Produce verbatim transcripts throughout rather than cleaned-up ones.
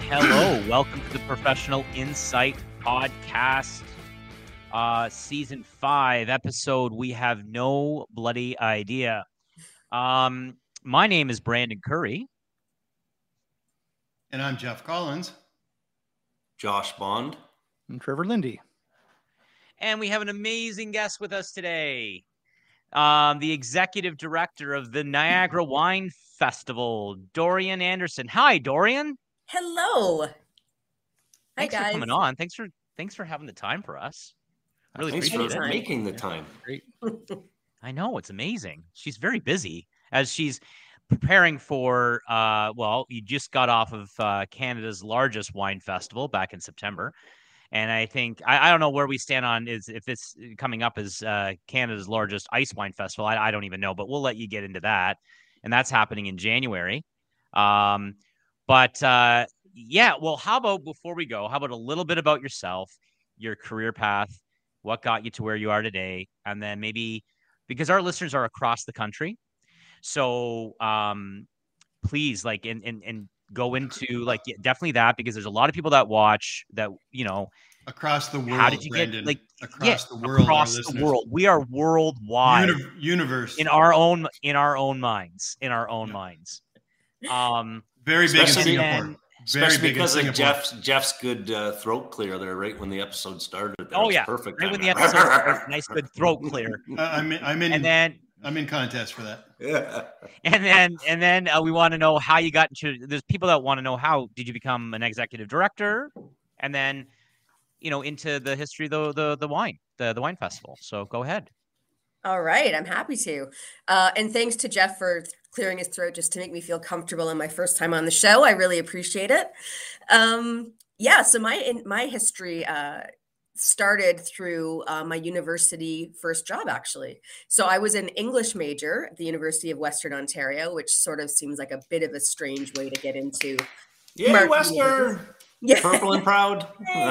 hello. Welcome to the Professional Insight Podcast, uh, Season five, episode We Have No Bloody Idea. Um, my name is Brandon Curry. And I'm Jeff Collins. Josh Bond. I'm Trevor Lindy. And we have an amazing guest with us today. Um, the executive director of the Niagara Wine Festival, Dorian Anderson. Hi, Dorian. Hello. Hi, Thanks guys. for coming on. Thanks for thanks for having the time for us. I really Thanks appreciate for it. making the time. Great. I know, it's amazing. She's very busy as she's preparing for, uh, well, you just got off of uh, Canada's largest wine festival back in September. And I think, I, I don't know where we stand on is if it's coming up as uh, Canada's largest ice wine festival. I, I don't even know, but we'll let you get into that. And that's happening in January. Um, but uh, yeah, well, how about before we go, how about a little bit about yourself, your career path, what got you to where you are today, and then maybe, because our listeners are across the country, so um, please, like, and and and go into like yeah, definitely that, because there's a lot of people that watch that, you know, across the world. How did you Brandon, get like across yeah, the world? Across the world, we are worldwide. Uni- universe in our own in our own minds, in our own yeah. minds. Um, very big in Especially Singapore. then- Very Especially big in because of Singapore. Jeff's Jeff's good uh, throat clear there, right when the episode started. That oh was yeah, perfect. right when the timing. episode starts, nice good throat clear, Uh, I'm in, I'm in. and then. I'm in contest for that. Yeah. And then, and then uh, we want to know how you got into. There's people that want to know how did you become an executive director, and then, you know, into the history of the the the wine, the the wine festival. So go ahead. All right, I'm happy to. Uh, and thanks to Jeff for clearing his throat just to make me feel comfortable in my first time on the show. I really appreciate it. Um, yeah, so my in, my history uh, started through uh, my university first job, actually. So I was an English major at the University of Western Ontario, which sort of seems like a bit of a strange way to get into. Yay, marketing. Western! Yeah. Purple and proud.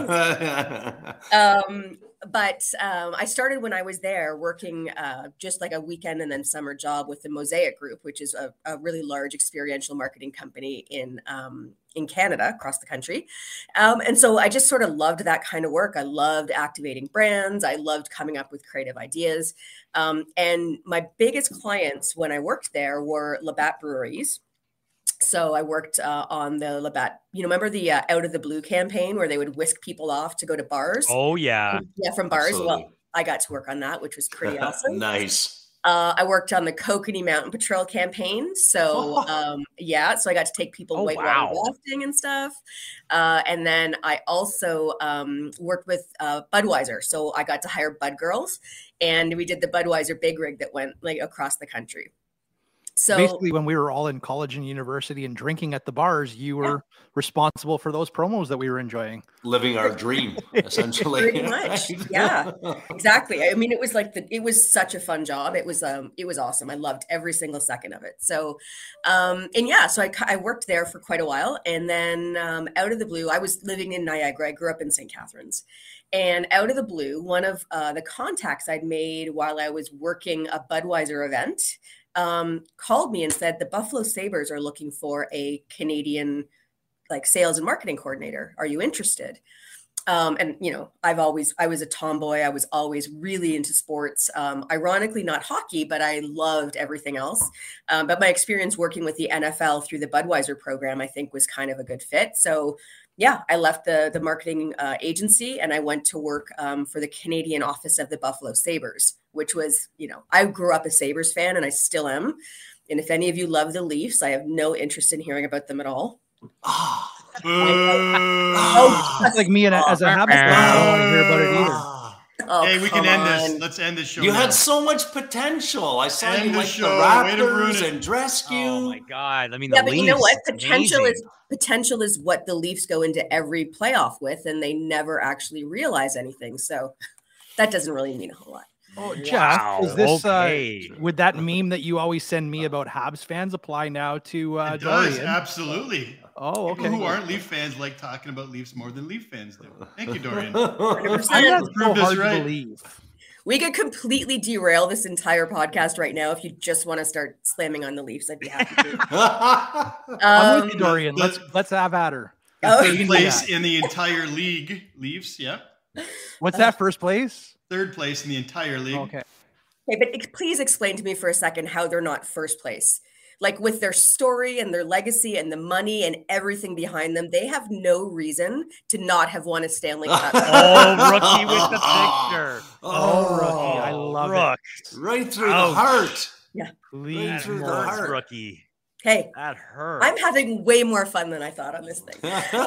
um, but um, I started when I was there working uh, just like a weekend and then summer job with the Mosaic Group, which is a, a really large experiential marketing company in um, in Canada, across the country. Um, and so I just sort of loved that kind of work. I loved activating brands. I loved coming up with creative ideas. Um, and my biggest clients when I worked there were Labatt Breweries. So I worked uh, on the Labatt, you know, remember the uh, Out of the Blue campaign where they would whisk people off to go to bars? Oh yeah, Yeah, from bars. Absolutely. Well, I got to work on that, which was pretty awesome. Nice. Uh, I worked on the Kokanee Mountain Patrol campaign. So um, yeah, so I got to take people Oh, whitewater wow. rafting and stuff. Uh, and then I also um, worked with uh, Budweiser. So I got to hire Bud Girls, and we did the Budweiser Big Rig that went like across the country. So basically, when we were all in college and university and drinking at the bars, you were Yeah. responsible for those promos that we were enjoying. Living our dream, essentially. Pretty much. Yeah, exactly. I mean, it was like the, it was such a fun job. It was, um, it was awesome. I loved every single second of it. So, um, and yeah, so I, I worked there for quite a while. And then um, out of the blue, I was living in Niagara. I grew up in Saint Catharines. And out of the blue, one of uh, the contacts I'd made while I was working a Budweiser event um, called me and said, the Buffalo Sabres are looking for a Canadian like sales and marketing coordinator. Are you interested? Um, and, you know, I've always, I was a tomboy. I was always really into sports. Um, ironically, not hockey, but I loved everything else. Um, but my experience working with the N F L through the Budweiser program, I think was kind of a good fit. So yeah, I left the, the marketing uh, agency and I went to work um, for the Canadian office of the Buffalo Sabres, which was, you know, I grew up a Sabres fan and I still am. And if any of you love the Leafs, I have no interest in hearing about them at all. Ah. Oh, That's like me and as a habit, I don't want to hear about it either. Oh, Hey, we come can end this. on. Let's end this show. You now. had so much potential. I saw End you the like show. the Way to ruin Raptors it. and Dresky. Oh my God! I mean, Yeah, the but you know Leafs, what? Potential amazing. is potential is what the Leafs go into every playoff with, and they never actually realize anything. So that doesn't really mean a whole lot. Oh, Wow, Jeff, is this okay. uh, would that meme that you always send me about Habs fans apply now to uh, It does, Dorian? absolutely. Oh, People okay. who aren't Leaf fans like talking about Leafs more than Leaf fans do. Thank you, Dorian. I find that Prove so this hard right. to believe. We could completely derail this entire podcast right now if you just want to start slamming on the Leafs. I'd be happy to. I'm Um, with you, Dorian. the- Let's let's have at her. Oh. Third You can do place that. in the entire league, Leafs. Yep. What's that first place? Third place in the entire league. Okay. Okay, but ex- please explain to me for a second how they're not first place. Like with their story and their legacy and the money and everything behind them, they have no reason to not have won a Stanley Cup. Oh, Rookie with the picture. Oh, Rookie. I love Rook. Right through Ouch. the heart. Please. That through the hurts, heart. Rookie. Hey, That hurt. I'm having way more fun than I thought on this thing.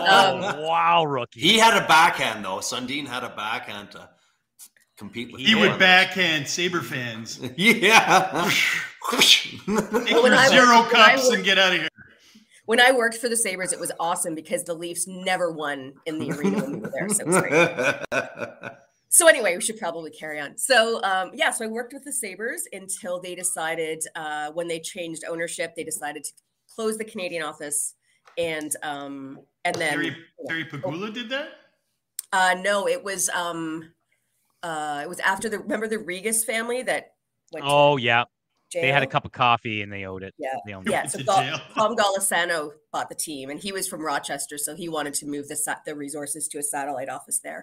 Oh, wow, Rookie. He had a backhand though. Sundin had a backhand to compete with. He the would others. backhand Saber fans. Yeah. Take when your I zero worked- when I cups worked- and get out of here. When I worked for the Sabres, it was awesome because the Leafs never won in the arena when we were there. So it was great. So anyway, we should probably carry on. So um, yeah, so I worked with the Sabres until they decided uh, when they changed ownership, they decided to close the Canadian office, and um, and then Terry, Terry Pagula did that? uh, no, it was um, uh, it was after the remember the Regis family that went Oh, to yeah. jail? They had a cup of coffee and they owed it. Yeah. They owned it. Yeah, Went so to Gal- jail. Tom Golisano bought the team, and he was from Rochester, so he wanted to move the sa- the resources to a satellite office there.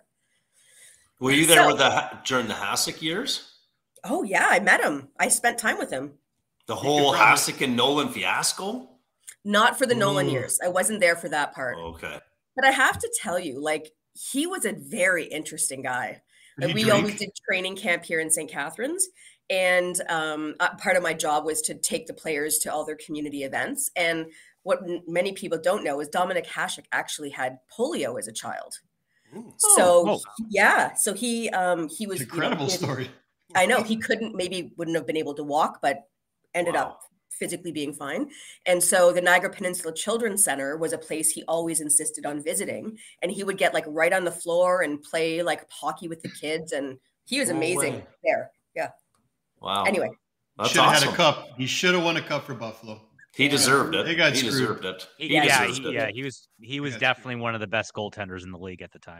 Were you there So- with the during the Hasek years? Oh yeah, I met him. I spent time with him. The whole probably- Hasek and Nolan fiasco? Not for the Nolan Ooh. years. I wasn't there for that part. Okay. But I have to tell you, like, he was a very interesting guy. Did he we drink? always did training camp here in Saint Catharines. And um, uh, part of my job was to take the players to all their community events. And what n- many people don't know is Dominic Hasek actually had polio as a child. Ooh. So Oh. yeah, so he um, he was It's an you know, incredible he- story. I know he couldn't, maybe wouldn't have been able to walk, but ended Wow. up physically being fine. And so the Niagara Peninsula Children's Center was a place he always insisted on visiting. And he would get like right on the floor and play like hockey with the kids. And he was No amazing way. there. Yeah. Wow. Anyway, That's Should have awesome. had a cup. He should have won a cup for Buffalo. He deserved it. They got he screwed. deserved it. He- He yeah, deserved he, it. yeah, he was he was That's definitely one of the best goaltenders in the league at the time.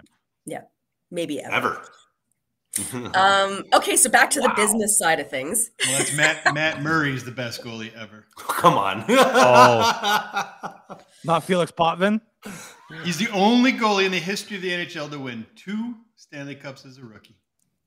maybe ever. Ever. Um, okay, so back to the Wow. business side of things. Well, that's Matt Matt Murray's the best goalie ever. Come on. Oh. Not Felix Potvin. He's the only goalie in the history of the N H L to win two Stanley Cups as a rookie.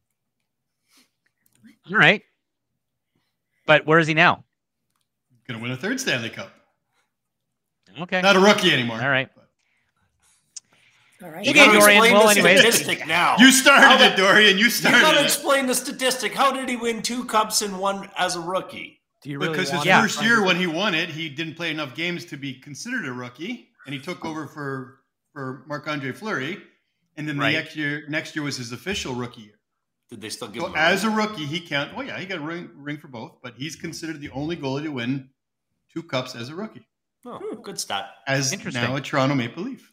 All right. But where is he now? Gonna win a third Stanley Cup. Okay. Not a rookie anymore. All right. All right. You Okay, gotta Dorian, explain well, the anyways. statistic now. You started How it, Dorian. You You started gotta it. explain the statistic. How did he win two cups in one as a rookie? Do you really Because his want Yeah. first year when he won it, he didn't play enough games to be considered a rookie, and he took over for for Marc-Andre Fleury. And then the Right. next year, next year was his official rookie year. Did they still give So him as a rookie, he count. Oh yeah, he got a ring, ring for both, but he's considered the only goalie to win two cups as a rookie, Oh, good stat. as Interesting. now a Toronto Maple Leaf.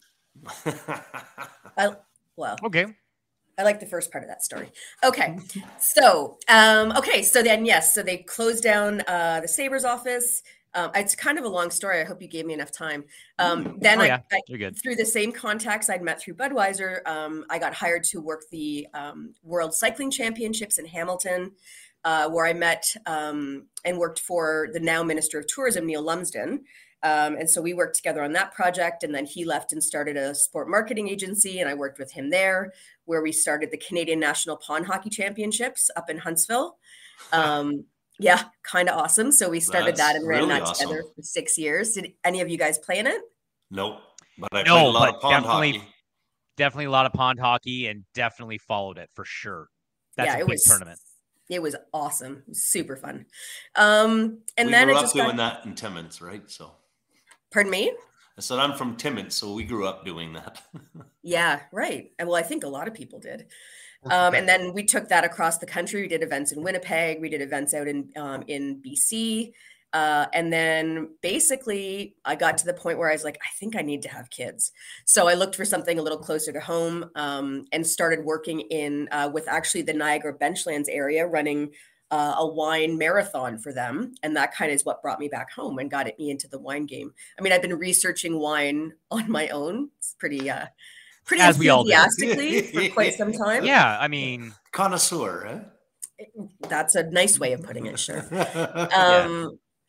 I, well, Okay. I like the first part of that story. Okay. So, um, okay. So then, yes. So they closed down uh, the Sabres office. Um, it's kind of a long story. I hope you gave me enough time. Um, then Oh, I, yeah. I, You're good. through the same contacts I'd met through Budweiser, um, I got hired to work the um, World Cycling Championships in Hamilton, uh, where I met um, and worked for the now Minister of Tourism, Neil Lumsden. Um, and so we worked together on that project. And then he left and started a sport marketing agency. And I worked with him there, where we started the Canadian National Pond Hockey Championships up in Huntsville. Um, yeah, kind of awesome. So we started That's that and ran really that awesome. together for six years. Did any of you guys play in it? Nope. But I No, played a lot but of pond definitely- hockey. Definitely a lot of pond hockey and definitely followed it for sure. That's yeah, a it big was tournament. It was awesome. It was super fun. Um, and we then grew it up just doing got, that in Timmins, right? So pardon me? I said I'm from Timmins, so we grew up doing that. Yeah, right. And well, I think a lot of people did. Um, and then we took that across the country. We did events in Winnipeg. We did events out in um, in B C. Uh, and then basically, I got to the point where I was like, I think I need to have kids. So I looked for something a little closer to home um, and started working in uh, with actually the Niagara Benchlands area, running uh, a wine marathon for them. And that kind of is what brought me back home and got me into the wine game. I mean, I've been researching wine on my own. It's pretty, uh, pretty As we all do. enthusiastically for quite some time. Yeah, I mean, Connoisseur, That's a nice way of putting it. Sure. huh? Um,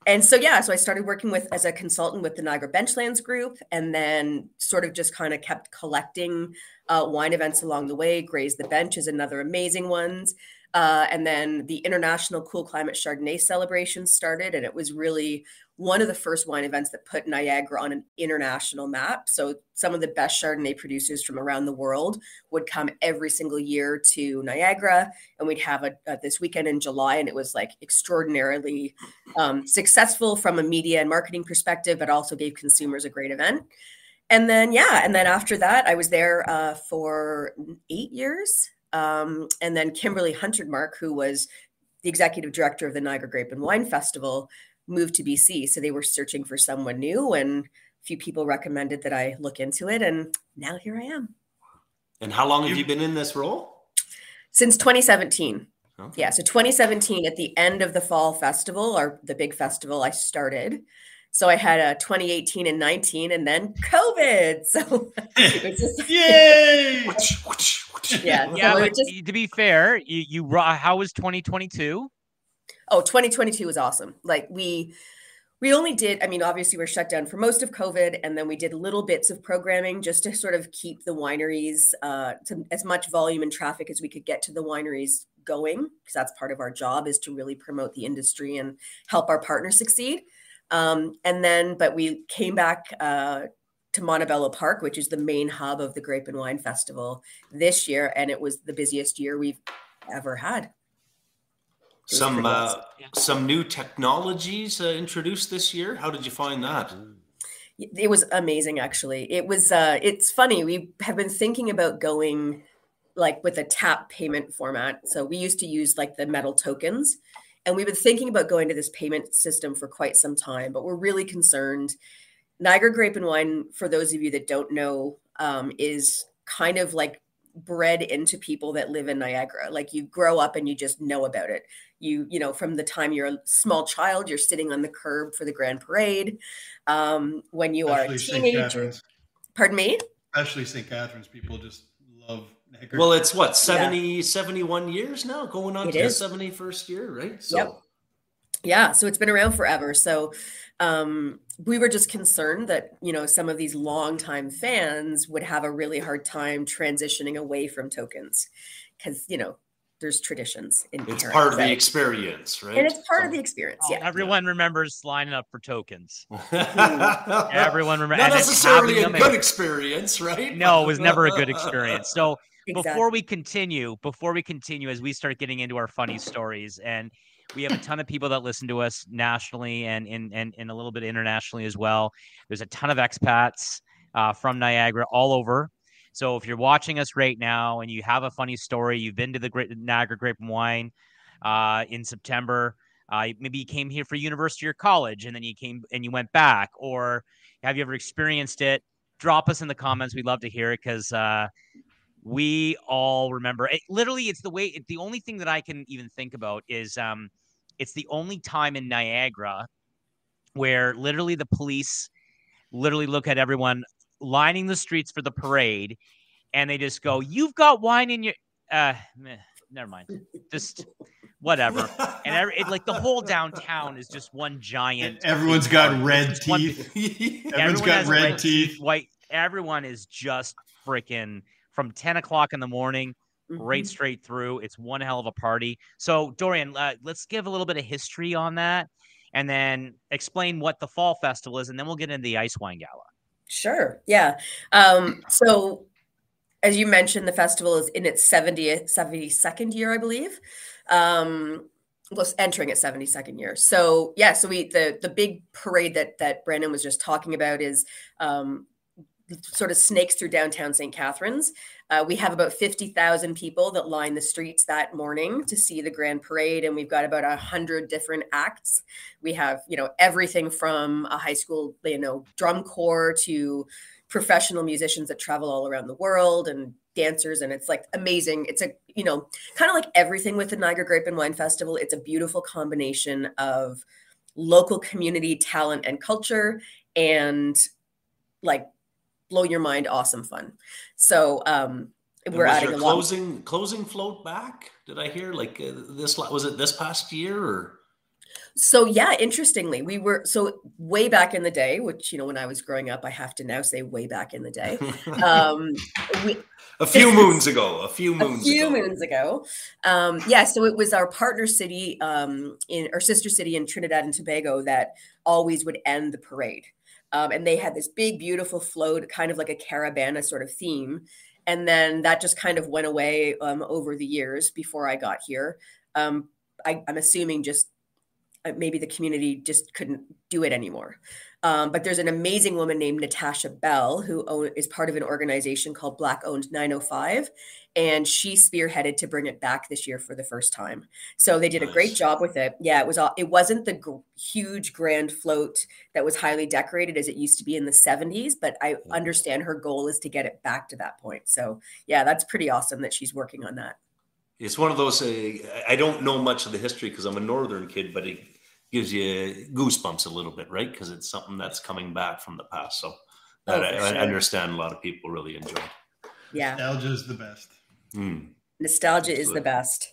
and so, yeah, so I started working with as a consultant with the Niagara Benchlands Group, and then sort of just kind of kept collecting uh, wine events along the way. Graze the Bench is another amazing one. Uh, and then the International Cool Climate Chardonnay celebration started, and it was really one of the first wine events that put Niagara on an international map. So some of the best Chardonnay producers from around the world would come every single year to Niagara, and we'd have a, a this weekend in July, and it was like extraordinarily um, successful from a media and marketing perspective, but also gave consumers a great event. And then, yeah, and then after that, I was there uh, for eight years. Um, and then Kimberly Huntermark, who was the executive director of the Niagara Grape and Wine Festival, moved to B C. So they were searching for someone new, and a few people recommended that I look into it. And now here I am. And how long have you been in this role? Since twenty seventeen. Okay. Yeah. So twenty seventeen, at the end of the fall festival, or the big festival, I started. So I had a twenty eighteen and nineteen, and then COVID. So it was just Yay! yeah. Yeah, so but it just, to be fair, you, you how was twenty twenty-two? oh, twenty twenty-two was awesome. Like we, we only did, I mean, obviously we're shut down for most of COVID, and then we did little bits of programming just to sort of keep the wineries, uh, to as much volume and traffic as we could get to the wineries going, because that's part of our job, is to really promote the industry and help our partners succeed. Um, and then, but we came back, uh, to Montebello Park, which is the main hub of the Grape and Wine Festival this year. And it was the busiest year we've ever had. Some uh, some new technologies uh, introduced this year. How did you find that? It was amazing, actually. It was, uh, it's funny. We have been thinking about going like with a tap payment format. So we used to use like the metal tokens, and we've been thinking about going to this payment system for quite some time, but we're really concerned. Niagara Grape and Wine, for those of you that don't know, um, is kind of like bred into people that live in Niagara. Like you grow up and you just know about it. You, you know, from the time you're a small child, you're sitting on the curb for the Grand Parade. Um, when you Especially are a Saint teenager, Catharines. Pardon me? Especially Saint Catharines, people just love Niagara. Well, it's what, seventy, yeah. seventy-one years now, going on it to is. the seventy-first year, right? So. Yep. Yeah, so it's been around forever. So um, we were just concerned that, you know, some of these longtime fans would have a really hard time transitioning away from tokens because, you know, there's traditions in it's part of the experience, right? And it's part so, of the experience. Oh, yeah. Everyone yeah. remembers lining up for tokens. Everyone remembers. Not necessarily a good and, experience, right? No, it was never a good experience. So exactly. before we continue, before we continue, as we start getting into our funny stories, and we have a ton of people that listen to us nationally and in and, and a little bit internationally as well. There's a ton of expats uh, from Niagara all over. So if you're watching us right now and you have a funny story, you've been to the Great Niagara Grape and Wine uh, in September, uh, maybe you came here for university or college and then you came and you went back, or have you ever experienced it? Drop us in the comments. We'd love to hear it because uh, we all remember it. Literally, it's the way, it, the only thing that I can even think about is um, it's the only time in Niagara where literally the police literally look at everyone lining the streets for the parade, and they just go, "You've got wine in your." Uh, meh, never mind. Just whatever. And every, it, like the whole downtown is just one giant. Everyone's got red teeth. One, Everyone's got red, red teeth. teeth. White. Everyone is just freaking from ten o'clock in the morning, mm-hmm. right straight through. It's one hell of a party. So Dorian, uh, let's give a little bit of history on that, and then explain what the Fall Festival is, and then we'll get into the Ice Wine Gala. Sure. Yeah. Um, so as you mentioned, the festival is in its seventieth, seventy-second year, I believe. Um, well, entering its seventy-second year. So yeah, so we, the, the big parade that, that Brandon was just talking about is, um, sort of snakes through downtown Saint Catharines. Uh, we have about fifty thousand people that line the streets that morning to see the Grand Parade. And we've got about a hundred different acts. We have, you know, everything from a high school, you know, drum corps to professional musicians that travel all around the world and dancers. And it's like amazing. It's a, you know, kind of like everything with the Niagara Grape and Wine Festival. It's a beautiful combination of local community talent and culture and like, blow your mind, awesome fun. So um, we're was adding your a closing lot. closing float back. Did I hear like uh, this? Was it this past year or? So yeah, interestingly, we were so way back in the day, which you know, when I was growing up, I have to now say way back in the day. Um, we, a few moons ago, a few moons a few ago. moons ago. Um, yeah, so it was our partner city um, in our sister city in Trinidad and Tobago that always would end the parade. Um, and they had this big, beautiful float, kind of like a caravana sort of theme. And then that just kind of went away um, over the years before I got here. Um, I, I'm assuming just maybe the community just couldn't do it anymore. Um, but there's an amazing woman named Natasha Bell who own, is part of an organization called Black Owned nine oh five. And she spearheaded to bring it back this year for the first time. So they did a great job with it. Yeah, it was all, it wasn't the g- huge grand float that was highly decorated as it used to be in the seventies, but I understand her goal is to get it back to that point. So yeah, that's pretty awesome that she's working on that. It's one of those, uh, I don't know much of the history because I'm a northern kid, but it gives you goosebumps a little bit, right? Because it's something that's coming back from the past. So that oh, I, sure. I understand a lot of people really enjoy. Yeah. Nostalgia is the best. Mm. Nostalgia Absolutely. Is the best.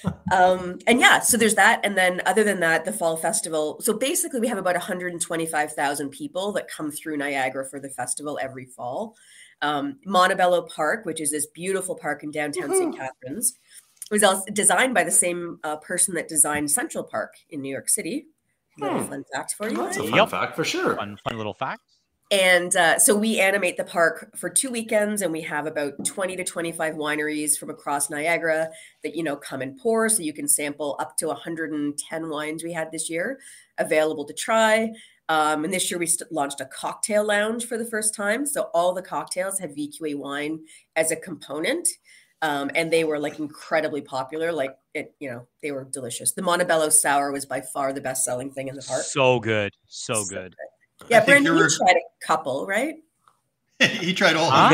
um, and yeah, so there's that. And then other than that, the Fall Festival. So basically we have about one hundred twenty-five thousand people that come through Niagara for the festival every fall. Um, Montebello Park, which is this beautiful park in downtown Saint Catharines, was also designed by the same uh, person that designed Central Park in New York City. Hmm. Little fun fact for you. That's a fun yep. fact for sure. Fun, fun little fact. And uh, so we animate the park for two weekends, and we have about twenty to twenty-five wineries from across Niagara that, you know, come and pour. So you can sample up to one hundred ten wines we had this year available to try. Um, and this year we st- launched a cocktail lounge for the first time. So all the cocktails had V Q A wine as a component. Um, and they were like incredibly popular. Like it, you know, they were delicious. The Montebello Sour was by far the best selling thing in the park. So good. So, so good. good. Yeah, Brendan, you tried a couple, right? He tried all one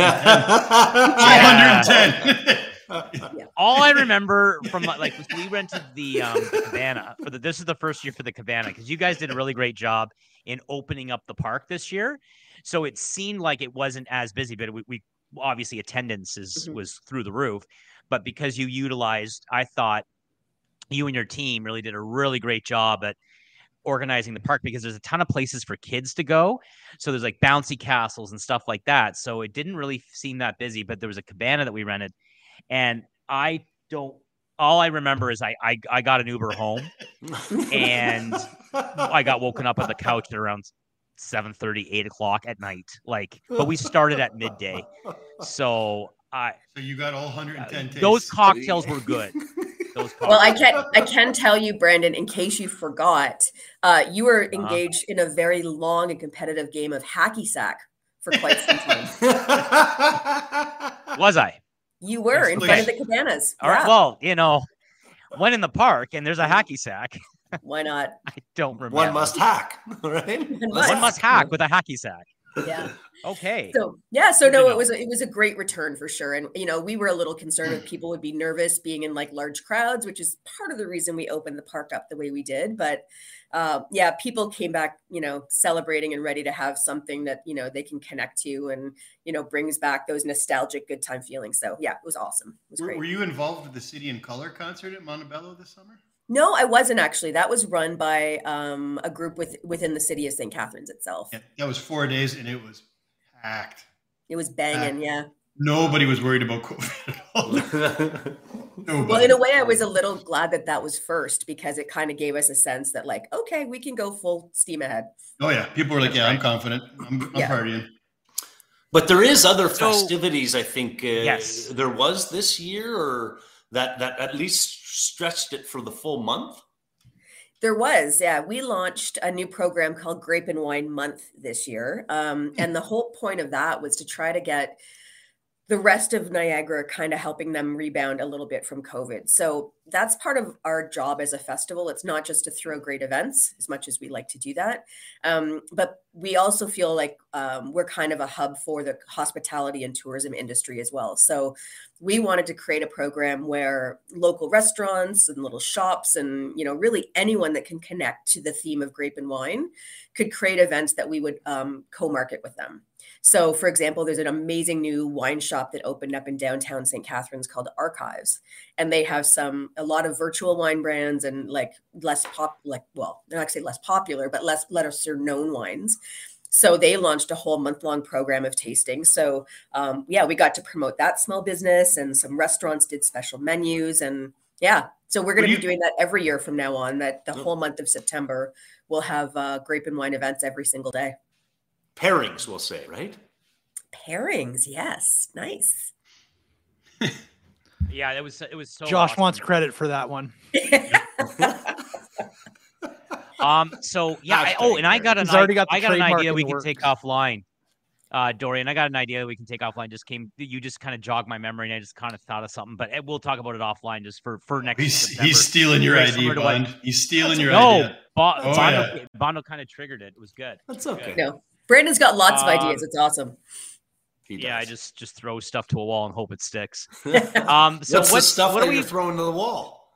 hundred ten. all one hundred ten. Yeah. All I remember from like we rented the um the cabana for the this is the first year for the cabana because you guys did a really great job in opening up the park this year. So it seemed like it wasn't as busy, but we, we obviously attendance is mm-hmm. was through the roof. But because you utilized, I thought you and your team really did a really great job at organizing the park because there's a ton of places for kids to go. So there's like bouncy castles and stuff like that. So it didn't really seem that busy, but there was a cabana that we rented. And I don't, all I remember is I, I, I got an Uber home and I got woken up on the couch at around seven thirty, eight o'clock at night. Like, but we started at midday. So I, so you got all one hundred ten tastes. Those cocktails were good. Well, I can I can tell you, Brandon, in case you forgot, uh, you were engaged uh-huh. in a very long and competitive game of hacky sack for quite some time. Was I? You were in front of the cabanas. All yeah. right. Well, you know, went in the park and there's a hacky sack. Why not? I don't remember. One must hack, right? One must, One must hack with a hacky sack. Yeah. Okay. So yeah, so no, it was a, it was a great return for sure, and you know we were a little concerned that people would be nervous being in like large crowds, which is part of the reason we opened the park up the way we did. But uh, yeah, people came back, you know, celebrating and ready to have something that you know they can connect to, and you know brings back those nostalgic good time feelings. So yeah, it was awesome. It was were, great. Were you involved with the City in Color concert at Montebello this summer? No, I wasn't actually. That was run by um, a group with within the city of Saint Catharines itself. Yeah, that was four days, and it was packed. It was banging, yeah. Nobody was worried about COVID at all. Nobody. Well, in a way, I was a little glad that that was first because it kind of gave us a sense that, like, okay, we can go full steam ahead. Oh yeah, people were like, "Yeah, I'm confident. I'm, I'm yeah. partying." But there is other festivities. So, I think uh, yes, there was this year, or that that at least stretched it for the full month. There was, yeah. We launched a new program called Grape and Wine Month this year. Um, and the whole point of that was to try to get the rest of Niagara kind of helping them rebound a little bit from COVID. So that's part of our job as a festival. It's not just to throw great events, as much as we like to do that. Um, but we also feel like um, we're kind of a hub for the hospitality and tourism industry as well. So we wanted to create a program where local restaurants and little shops and, you know, really anyone that can connect to the theme of grape and wine could create events that we would um, co-market with them. So, for example, there's an amazing new wine shop that opened up in downtown Saint Catharines called Archives, and they have some a lot of virtual wine brands and like less pop, like well, they're not actually less popular, but less lesser known wines. So they launched a whole month long program of tasting. So um, yeah, we got to promote that small business, and some restaurants did special menus, and yeah. So we're going to be doing that every year from now on. That the whole month of September we'll have uh, grape and wine events every single day. Pairings, we'll say, right? Pairings, yes, nice. Yeah, it was it was so. Josh awesome. wants credit for that one. um. So yeah. I, oh, and I got an. He's already got the I got an trademark idea in we the can works. take offline. Uh, Dorian, I got an idea we can take offline. Just came. You just kind of jogged my memory, and I just kind of thought of something. But we'll talk about it offline, just for for next. He's, September. he's stealing your Very idea, similar to what- Bond. He's stealing your no, idea. Bo- Oh, Bondo, yeah. Bondo kind of triggered it. It was good. That's okay. No, Brandon's got lots of Um, ideas. It's awesome. He Yeah, I does. just just throw stuff to a wall and hope it sticks. Um. So What's what's the stuff what that are we? you're throwing to the wall?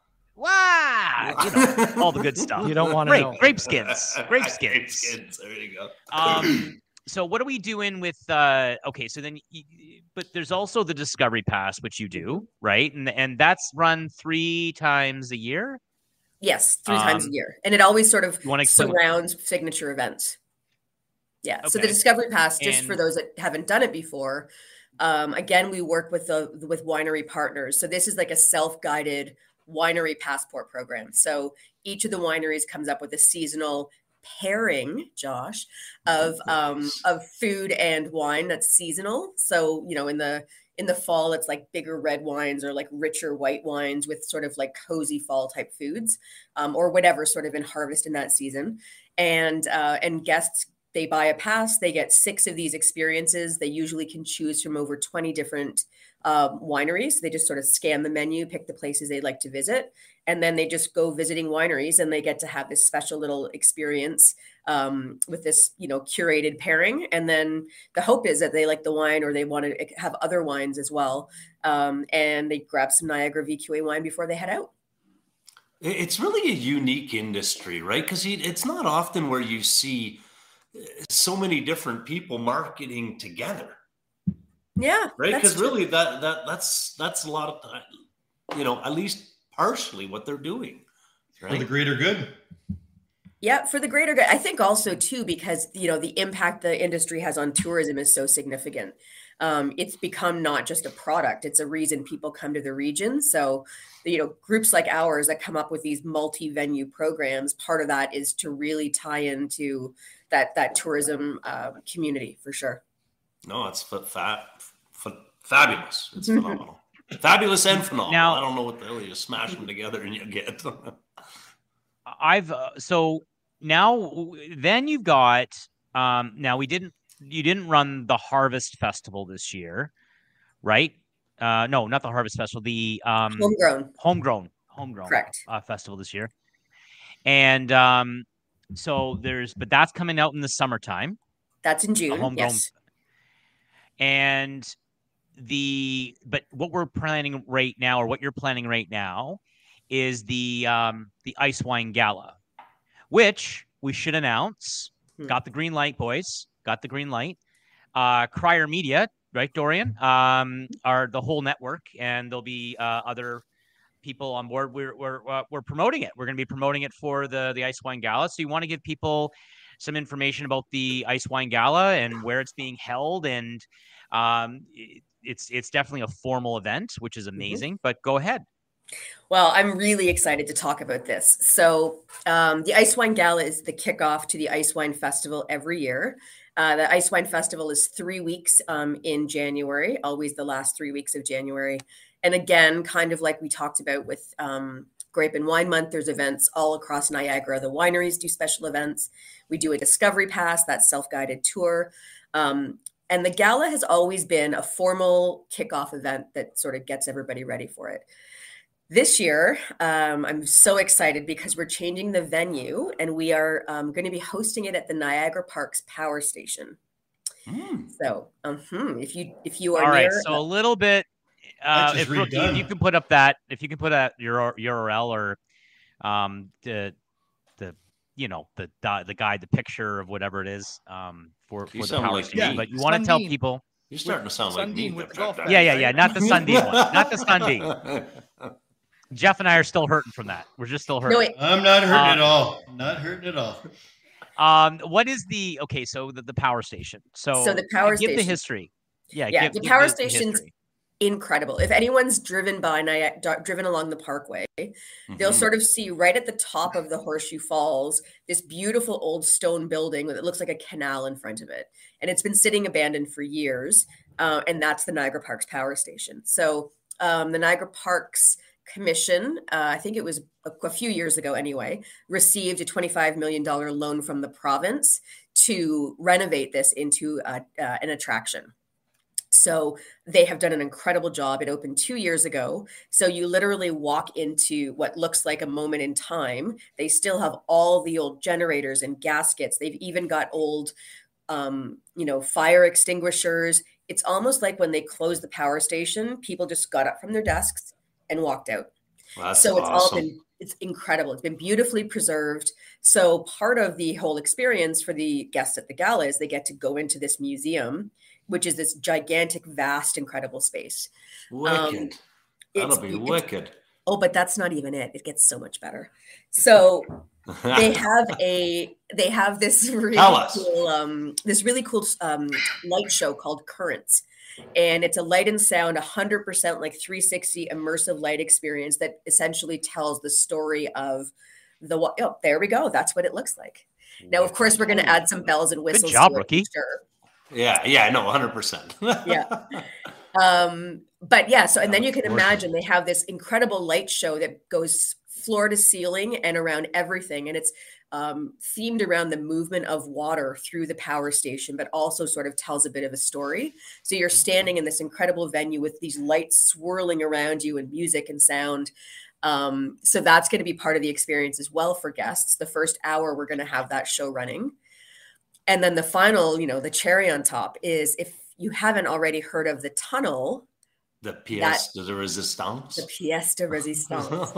Wow, you know, all the good stuff. You don't want to Grape, know. grape skins, grape skins. Grape skins. There you go. Um, so what are we doing with? Uh, okay, so then, y- y- but there's also the Discovery Pass, which you do, right? And and that's run three times a year. Yes, three times a Um, year, and it always sort of You want to explain? what- surrounds signature events. Yeah. So the Okay. Discovery Pass, just for And- those that haven't done it before, um, again, we work with the with winery partners. So this is like a self-guided winery passport program. So each of the wineries comes up with a seasonal pairing, Josh, of um, Nice. of food and wine that's seasonal. So you know, in the in the fall, it's like bigger red wines or like richer white wines with sort of like cozy fall type foods, um, or whatever sort of in harvest in that season. And uh, and guests, they buy a pass, they get six of these experiences. They usually can choose from over twenty different um, wineries. They just sort of scan the menu, pick the places they'd like to visit, and then they just go visiting wineries, and they get to have this special little experience um, with this, you know, curated pairing. And then the hope is that they like the wine, or they want to have other wines as well. Um, and they grab some Niagara V Q A wine before they head out. It- It's really a unique industry, right? Because it's not often where you see so many different people marketing together, Yeah. right? that's Because true. really, that that that's that's a lot of time, you know, at least partially what they're doing, For the right? greater good. Yeah, for the greater good. I think also too, because you know the impact the industry has on tourism is so significant. Um, it's become not just a product; it's a reason people come to the region. So, you know, groups like ours that come up with these multi-venue programs, part of that is to really tie into that that tourism uh, community for sure. No, it's fa- fa- fa- fabulous. It's phenomenal. Fabulous and phenomenal. Now- I don't know what the hell you smash them together and you get. I've uh, so now then you've got um now we didn't you didn't run the Harvest Festival this year, right? Uh no, not the Harvest Festival, the um Homegrown, homegrown homegrown correct? uh, festival this year. And um so there's but that's coming out in the summertime. That's in June. homegrown- Yes. And the but what we're planning right now, or what you're planning right now, is the um the Ice Wine Gala, which we should announce. Hmm. Got the green light, boys. Got the green light. Uh, Crier Media, right, Dorian? Um, are the whole network, and there'll be uh, other people on board. We're we're uh, we're promoting it. We're going to be promoting it for the the Ice Wine Gala. So you want to give people some information about the Ice Wine Gala and where it's being held, and um, it, it's it's definitely a formal event, which is amazing. But go ahead. Well, I'm really excited to talk about this. So, um, the Ice Wine Gala is the kickoff to the Ice Wine Festival every year. Uh, the Ice Wine Festival is three weeks um, in January, always the last three weeks of January. And again, kind of like we talked about with um, Grape and Wine Month, there's events all across Niagara. The wineries do special events. We do a Discovery Pass, that self-guided tour. Um, and the gala has always been a formal kickoff event that sort of gets everybody ready for it. This year, um, I'm so excited because we're changing the venue, and we are um, going to be hosting it at the Niagara Parks Power Station. Hmm. So, um, hmm, if you if you are All right. near, So a little bit. Uh, just if, Rookie, if redone. you can put up that, if you can put a your U R L or um the the you know, the the, the guide, the picture of whatever it is um, for, for You the sound power like station. me. But you want to tell Sundin. people, You're starting to sound like me. Sundin with the golf bag. yeah, yeah, yeah, not the Sundin one, not the Sundin. Jeff and I are still hurting from that. We're just still hurting. No, wait. I'm not hurting Uh, at all. Not hurting at all. Um, what is the okay? So the, the power station. So, So the power give the station. history. Yeah, Yeah, give, the give power the station's history. incredible. If anyone's driven by Niagara, driven along the Parkway, they'll Mhm. sort of see right at the top of the Horseshoe Falls this beautiful old stone building that looks like a canal in front of it, and it's been sitting abandoned for years. Uh, and that's the Niagara Parks Power Station. So um, the Niagara Parks Commission, uh, I think it was a, a few years ago anyway, received a twenty-five million dollars loan from the province to renovate this into a, uh, an attraction. So they have done an incredible job. It opened two years ago. So you literally walk into what looks like a moment in time. They still have all the old generators and gaskets. They've even got old, um, you know, fire extinguishers. It's almost like when they closed the power station, people just got up from their desks and walked out. Well, that's So it's all awesome. been, it's incredible. It's been beautifully preserved. So part of the whole experience for the guests at the gala is they get to go into this museum, which is this gigantic, vast, incredible space. Wicked. Um, That'll it's- be it's- wicked. Oh, but that's not even it. It gets so much better. So they have a they have this really Tell us. cool um this really cool um light show called Currents. And it's a light and sound one hundred percent like three sixty immersive light experience that essentially tells the story of the wa- oh, there we go. That's what it looks like. Now, of course, we're going to add some bells and whistles. job, to it, rookie. Sure. Yeah, yeah, no, one hundred percent. Yeah. Um, but yeah, so and then you can Gorgeous. imagine they have this incredible light show that goes floor to ceiling and around everything, and it's um, themed around the movement of water through the power station, but also sort of tells a bit of a story. So you're standing in this incredible venue with these lights swirling around you and music and sound. Um, so that's going to be part of the experience as well for guests. The first hour, we're going to have that show running. And then the final, you know, the cherry on top is if you haven't already heard of the tunnel, The pièce de résistance. the pièce de résistance.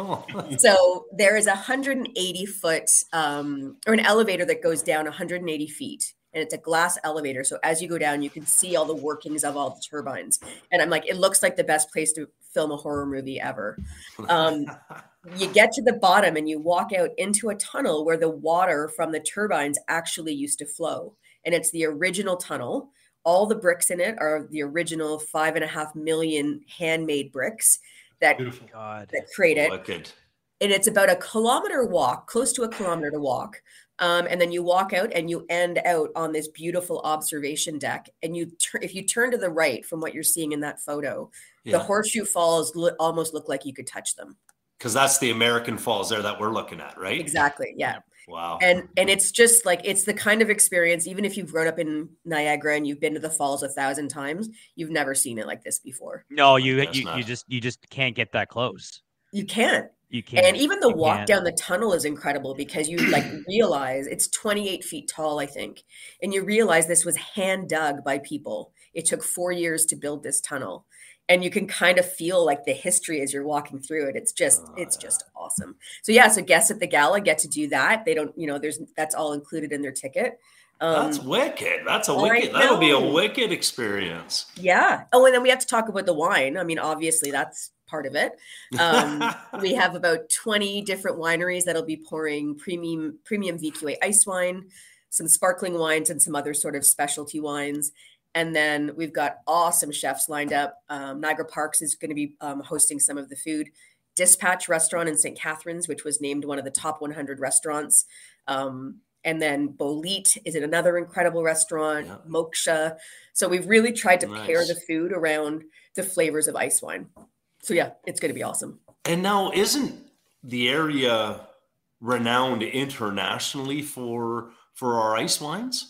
So there is a one hundred eighty foot um, or an elevator that goes down one hundred eighty feet. And it's a glass elevator. So as you go down, you can see all the workings of all the turbines. And I'm like, it looks like the best place to film a horror movie ever. Um, you get to the bottom and you walk out into a tunnel where the water from the turbines actually used to flow. And it's the original tunnel. All the bricks in it are the original five and a half million handmade bricks that, Beautiful. God. that create it. Wicked. And it's about a kilometer walk, close to a kilometer to walk. Um, and then you walk out and you end out on this beautiful observation deck. And you, tur- if you turn to the right from what you're seeing in that photo, the Yeah, Horseshoe Falls lo- almost look like you could touch them. because that's the American Falls there that we're looking at, right? Exactly. Yeah. Wow. And and it's just like it's the kind of experience, even if you've grown up in Niagara and you've been to the falls a thousand times, you've never seen it like this before. No, you Guess you, not. you just you just can't get that close. You can't. You can't. And even the You walk can't. down the tunnel is incredible because you like realize it's twenty-eight feet tall, I think. And you realize this was hand dug by people. It took four years to build this tunnel. And you can kind of feel like the history as you're walking through it. It's just, Oh, it's yeah. just awesome. So yeah, so guests at the gala get to do that. They don't, you know, there's that's all included in their ticket. Um, That's wicked. That's a I wicked. That'll be a know. wicked experience. Yeah. Oh, and then we have to talk about the wine. I mean, obviously that's part of it. Um, we have about twenty different wineries that'll be pouring premium premium V Q A ice wine, some sparkling wines, and some other sort of specialty wines. And then we've got awesome chefs lined up. Um, Niagara Parks is going to be um, hosting some of the food. Dispatch Restaurant in Saint Catharines, which was named one of the top one hundred restaurants. Um, and then Bolite is in another incredible restaurant, Yeah. Moksha. So we've really tried to pair Nice. the food around the flavors of ice wine. So yeah, it's going to be awesome. And now, isn't the area renowned internationally for for our ice wines?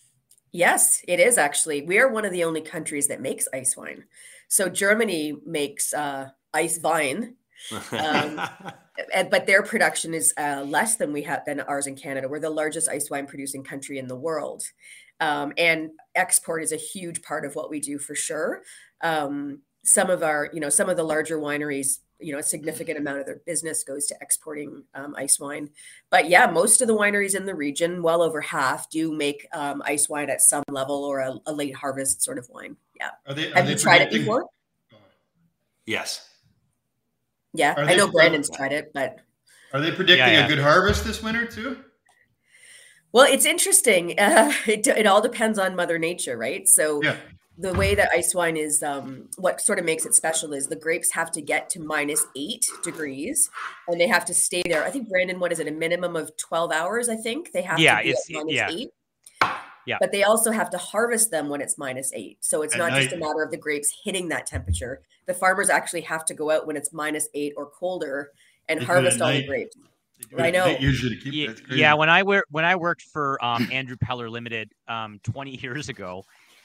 Yes, it is actually. We are one of the only countries that makes ice wine. So Germany makes uh, ice wine, Um, and, but their production is uh, less than we have than ours in Canada. We're the largest ice wine producing country in the world, um, and export is a huge part of what we do for sure. Um, some of our, you know, some of the larger wineries you know, a significant amount of their business goes to exporting um, ice wine. But yeah, most of the wineries in the region, well over half, do make um, ice wine at some level or a, a late harvest sort of wine. Yeah. Are they, are Have they you tried it predicting- before? Yes. Yeah, Are I they- know Brandon's tried it, but Are they predicting Yeah, yeah. a good harvest this winter too? well, it's interesting. Uh, it, it all depends on Mother Nature, right? So Yeah. the way that ice wine is, um, what sort of makes it special is the grapes have to get to minus eight degrees and they have to stay there. I think, Brandon, what is it? A minimum of twelve hours, I think they have Yeah, to be it's- at minus yeah. eight. Yeah. But they also have to harvest them when it's minus eight. So it's At not just a night. matter of the grapes hitting that temperature. The farmers actually have to go out when it's minus eight or colder and They do it harvest at all the night. grapes. They do it I at know. night Usually to keep Yeah, that's crazy. yeah, when I wor- when I worked for um, Andrew Peller Limited um, twenty years ago,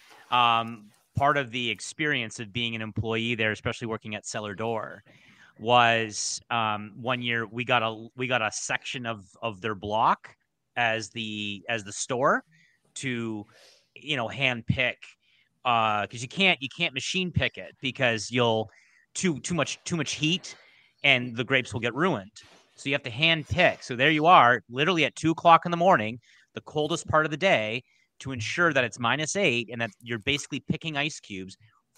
um, part of the experience of being an employee there, especially working at Cellar Door, was um, one year we got a we got a section of of their block as the as the store to, you know, hand pick, uh because you can't you can't machine pick it because you'll too too much too much heat and the grapes will get ruined. So you have to hand pick. So there you are, literally at two o'clock in the morning, the coldest part of the day, to ensure that it's minus eight and that you're basically picking ice cubes,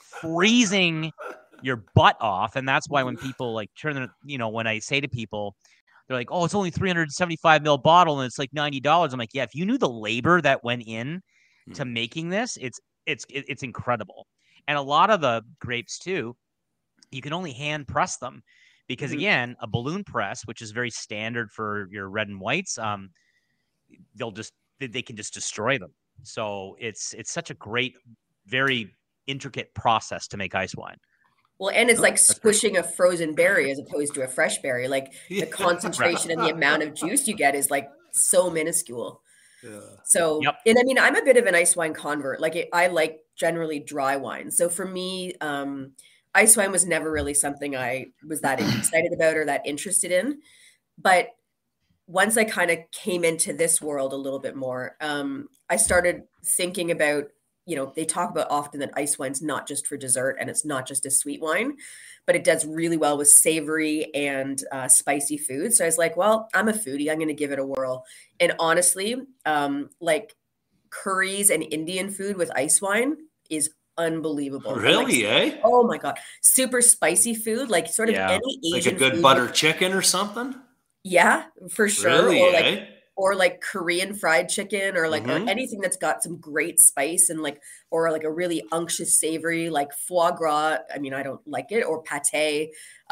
freezing your butt off. And that's why when people like turn their, you know, when I say to people, they're like, oh, it's only three hundred seventy-five mil bottle and it's like ninety dollars. I'm like, yeah, if you knew the labor that went in to making this, it's it's it's incredible. And a lot of the grapes too, you can only hand press them because Mhm. again, a balloon press, which is very standard for your red and whites, um, they'll just they, they can just destroy them. So it's it's such a great, very intricate process to make ice wine. Well, and it's Oh, like that's great. squishing a frozen berry as opposed to a fresh berry. Like the Yeah. concentration and the amount of juice you get is like so minuscule. Yeah. So, Yep. and I mean, I'm a bit of an ice wine convert. Like it, I like generally dry wine. So for me, um, ice wine was never really something I was that excited about or that interested in. But once I kind of came into this world a little bit more, um, I started thinking about, you know, they talk about often that ice wine's not just for dessert and it's not just a sweet wine, but it does really well with savory and uh, spicy food. So I was like, well, I'm a foodie. I'm going to give it a whirl. And honestly, um, like curries and Indian food with ice wine is unbelievable. And, Really, like, eh? oh my God. Super spicy food, like sort of Yeah. any Like Asian a good food butter with- chicken or something? yeah, for sure. Really, or like eh? or like Korean fried chicken or like Mhm. or anything that's got some great spice and like or like a really unctuous savory like foie gras. I mean, I don't like it, or pate.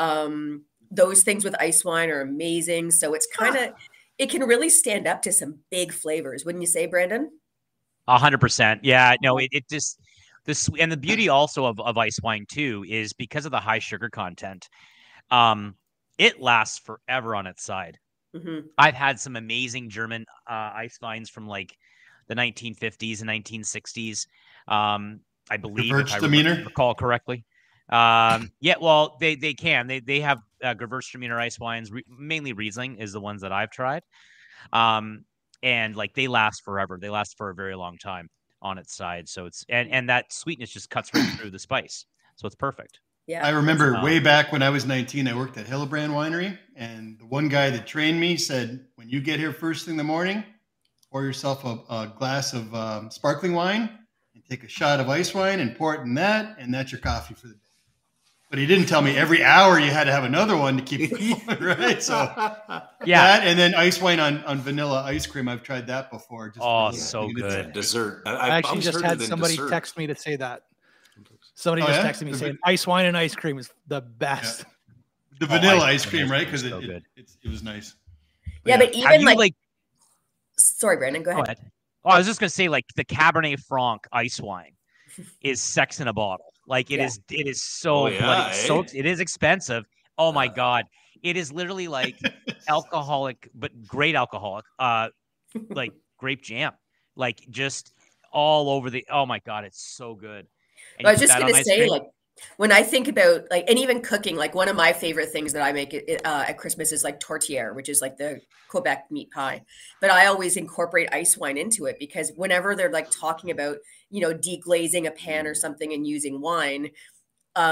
Um, those things with ice wine are amazing. So it's kind of it can really stand up to some big flavors, wouldn't you say, Brandon? A hundred percent. Yeah, no, it, it just this and the beauty also of, of ice wine too is because of the high sugar content. Um, it lasts forever on its side. hmm I've had some amazing German uh, ice wines from like the nineteen fifties and nineteen sixties. Um, I believe, if I Gewürztraminer? remember- recall correctly. Um, yeah, well, they they can they they have uh, Gewürztraminer ice wines. Re- mainly Riesling is the ones that I've tried, um, and like they last forever. They last for a very long time on its side. So it's and and that sweetness just cuts right through the spice. So it's perfect. Yeah. I remember Um, way back when I was nineteen, I worked at Hillebrand Winery, and the one guy that trained me said, when you get here first thing in the morning, pour yourself a, a glass of um, sparkling wine and take a shot of ice wine and pour it in that, and that's your coffee for the day. But he didn't tell me every hour you had to have another one to keep it going, right? So Yeah. that, and then ice wine on, on vanilla ice cream. I've tried that before. Just for Oh, a little so thing. It's- good. Dessert. I, I I've actually always just heard had it in somebody dessert. text me to say that. Somebody Oh, just yeah? texted me The- saying ice wine and ice cream is the best. The Oh, vanilla ice ice cream cream, right? is Because so it, good. it, it's- it was nice. yeah, but Have even you like, like sorry, Brandon, go Go ahead. ahead. Oh, I was just gonna say, like the Cabernet Franc ice wine is sex in a bottle. Like it Yeah. is, it is so Oh, yeah, bloody, so eh? it is expensive. Oh my Yeah. god, it is literally like alcoholic, but great alcoholic, uh, like grape jam, like just all over the. Oh my god, it's so good. And I you was put just that gonna on ice say, cream? like, when I think about like, and even cooking, like one of my favorite things that I make it, uh, at Christmas is like tourtière, which is like the Quebec meat pie. But I always incorporate ice wine into it because whenever they're like talking about, you know, deglazing a pan or something and using wine, um,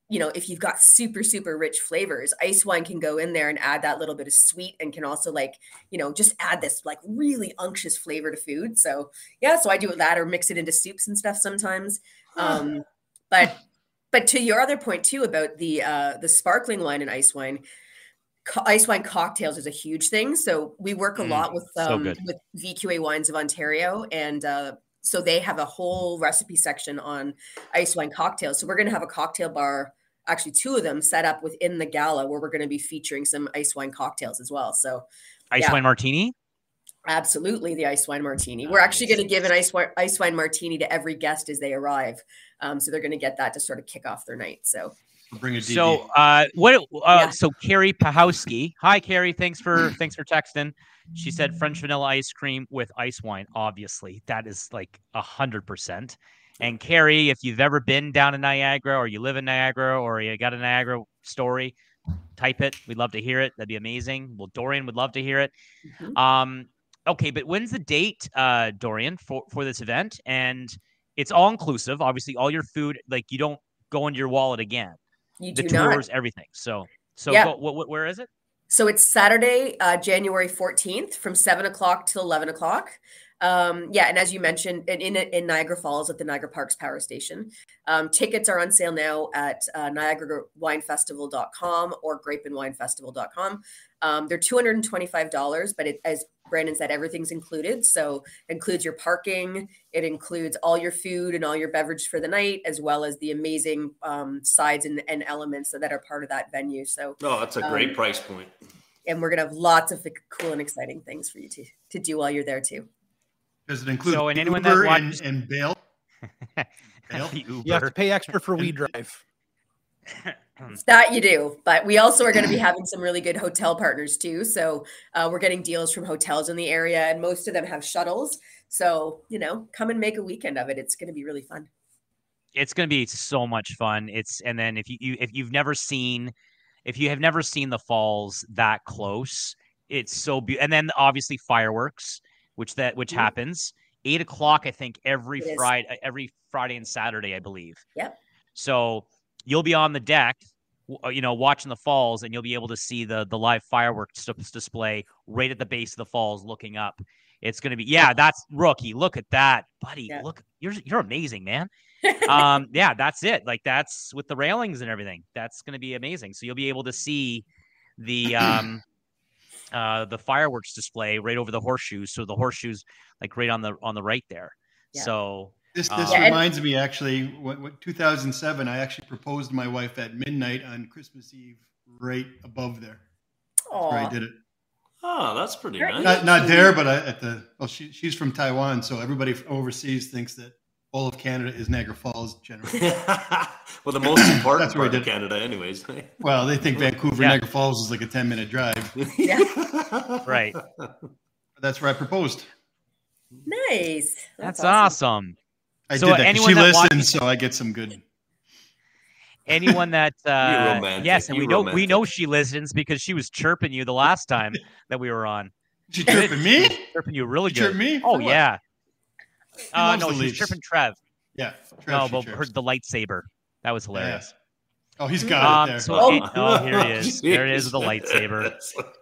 you know, if you've got super, super rich flavors, ice wine can go in there and add that little bit of sweet and can also like, you know, just add this like really unctuous flavor to food. So yeah, so I do that or mix it into soups and stuff sometimes. Um, but, but to your other point too, about the, uh, the sparkling wine and ice wine, co- ice wine cocktails is a huge thing. So we work a Mm, lot with, so um, good. with V Q A Wines of Ontario, and, uh, so they have a whole recipe section on ice wine cocktails. So we're going to have a cocktail bar, actually two of them set up within the gala where we're going to be featuring some ice wine cocktails as well. So Ice yeah. wine martini. Absolutely, the ice wine martini. We're actually Nice. going to give an ice wine, ice wine martini to every guest as they arrive. Um, so they're going to get that to sort of kick off their night. So Bring a D D. So, uh, what? Uh, Yeah. So Carrie Pahowski. Hi, Carrie. Thanks for thanks for texting. She said French vanilla ice cream with ice wine. Obviously, that is like a hundred percent. And Carrie, if you've ever been down in Niagara, or you live in Niagara, or you got a Niagara story, type it. We'd love to hear it. That'd be amazing. Well, Dorian would love to hear it. Mhm. Um, okay, but when's the date, uh, Dorian, for for this event? And it's all inclusive. Obviously, all your food. Like you don't go into your wallet again. you The do not. tours, everything. So, so Yeah. go, what, what, where is it? So it's Saturday, uh, January fourteenth from seven o'clock till eleven o'clock. Um, yeah. And as you mentioned, in, in, in Niagara Falls at the Niagara Parks Power Station. Um, tickets are on sale now at uh, niagara wine festival dot com or grape and wine festival dot com. Um, they're two hundred twenty-five dollars, but it, as Brandon said, everything's included. So it includes your parking, it includes all your food and all your beverage for the night, as well as the amazing um, sides and, and elements that are part of that venue. So, No, that's a great Um, price point. and we're going to have lots of cool and exciting things for you to, to do while you're there too. Does it include So, and Uber anyone that and, watches- and bail? Bail? The You have to Uber. pay extra for We Drive. That you do, but we also are going to be having some really good hotel partners too. So uh, we're getting deals from hotels in the area, and most of them have shuttles. So you know, come and make a weekend of it. It's going to be really fun. It's going to be so much fun. It's and then if you, you if you've never seen, if you have never seen the falls that close, it's so beautiful. And then obviously fireworks, which that which Mhm. happens eight o'clock, I think every It is. Friday, every Friday and Saturday, I believe. Yep. So you'll be on the deck, w- uh, you know, watching the falls, and you'll be able to see the the live fireworks dis- display right at the base of the falls, looking up. It's going to be yeah, that's rookie. Look at that, buddy. Yeah. Look, you're you're amazing, man. um, yeah, that's it. Like that's with the railings and everything. That's going to be amazing. So you'll be able to see the um, uh, the fireworks display right over the horseshoes. So the horseshoes, like right on the on the right there. Yeah. So This this Um, Yeah, and- reminds me actually, what, what two thousand seven, I actually proposed to my wife at midnight on Christmas Eve, right above there. That's where I Aw. did it. Oh, that's pretty Very nice. Not not there, but I, at the well, she she's from Taiwan, so everybody overseas thinks that all of Canada is Niagara Falls. Generally, Well, the most important That's where I part of did. Canada, anyways. well, they think Vancouver, Yeah. Niagara Falls is like a ten minute drive. Yeah. right, But that's where I proposed. Nice. that's awesome. I So did that 'cause anyone she that listens, watches- so I get some good. Anyone that uh, romantic. yes, and You're we know we romantic. know she listens because she was chirping you the last time that we were on. She chirping me? Chirping you really She good. chirped me? Oh For what? yeah. Uh, loves no, the she was Leafs. chirping Trev. Yeah. Trev, No, she but chirps. her, the lightsaber. That was hilarious. Oh, he's got Um, it there. so- Oh. oh, here he is. There it is with the lightsaber.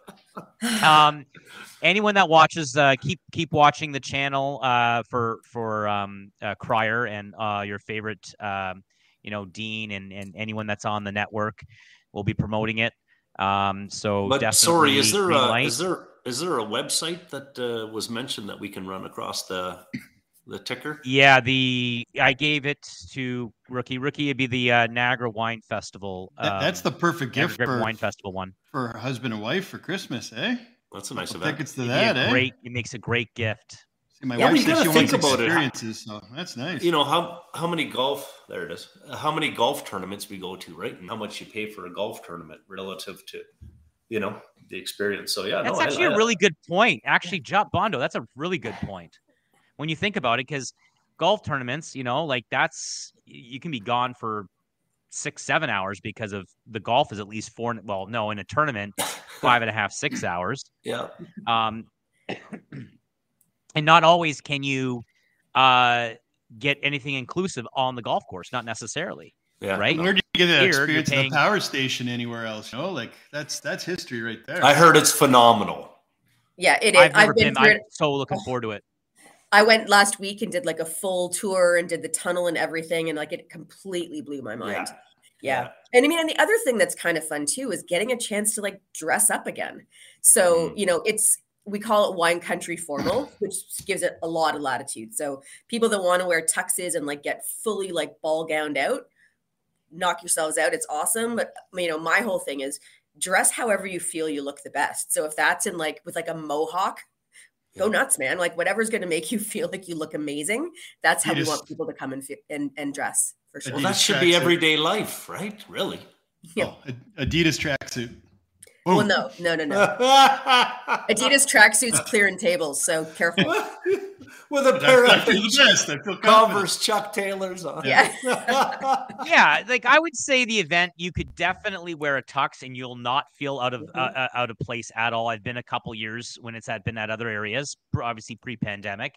Um, anyone that watches, uh, keep keep watching the channel uh, for for um, uh, Crier and uh, your favorite, um, you know, Dean and and anyone that's on the network. We'll be promoting it. Um, so But definitely. sorry, is there green a, light. is there is there a website that uh, was mentioned that we can run across the the ticker? Yeah, the I gave it to Rookie. Rookie would be the uh, Niagara Wine Festival. That- that's um, the perfect Niagara gift Grape for, Wine Festival one. for a husband and wife for Christmas, eh? That's a nice Couple event. tickets to It'd that, be a eh? great. It makes a great gift. See, my Yeah, wife but you says gotta she wants think about it. experiences, so that's nice. You know how how many golf there it is. How many golf tournaments we go to, right? And how much you pay for a golf tournament relative to, you know, the experience. So yeah, That's no, I- actually I- a really good point. Actually, Jop Bondo, that's a really good point when you think about it, because golf tournaments, you know, like that's you can be gone for six, seven hours because of the golf is at least four. Well, no, in a tournament, five and a half, six hours. yeah. Um, and not always can you uh, get anything inclusive on the golf course. Not necessarily. Yeah. right? Where do you get that Here, you're experience paying- at the power station anywhere else? You know, like that's that's history right there. I heard it's phenomenal. Yeah, it is. I've never I've been, been. through I'm it. so looking forward to it. I went last week and did like a full tour and did the tunnel and everything, and like it completely blew my mind. Yeah. Yeah. Yeah. And I mean, and the other thing that's kind of fun too is getting a chance to like dress up again. So, Mm. you know, it's, we call it wine country formal, which gives it a lot of latitude. So people that want to wear tuxes and like get fully like ball gowned out, knock yourselves out. It's awesome. But, you know, my whole thing is dress however you feel you look the best. So if that's in like with like a mohawk, go Yeah. nuts, man. Like whatever's going to make you feel like you look amazing. That's how You we just- want people to come and, fe- and, and dress for sure. Well, Adidas that should be tracksuit. everyday life, right? Really? Yeah. Oh, Adidas tracksuit. Well, Boom. no, no, no, no. Adidas tracksuits clearing tables, so careful. With a That's pair I of feel the best. I feel confident. Converse Chuck Taylors on. Yeah. Yeah, like I would say the event, you could definitely wear a tux and you'll not feel out of Mhm. uh, uh, out of place at all. I've been a couple years when it's had been at other areas, pr- obviously pre-pandemic,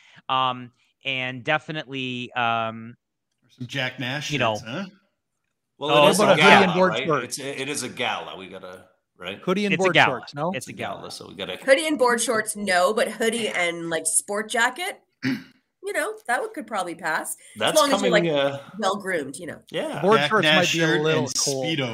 um, and definitely, um, Some Jack Nash. You know. shirts, huh? Well, Oh, it is what a about a hoodie and gala, board right? shorts? It's a, it is a gala. We gotta right. Hoodie and it's a board gala. shorts, no? It's a gala. So we gotta. Hoodie and board shorts, no, but hoodie and like sport jacket, you know, that would could probably pass. That's long as you're, coming. like, uh, Well groomed, you know. yeah. Board Jack shorts Nash might be a shirt little and cold. Speedo.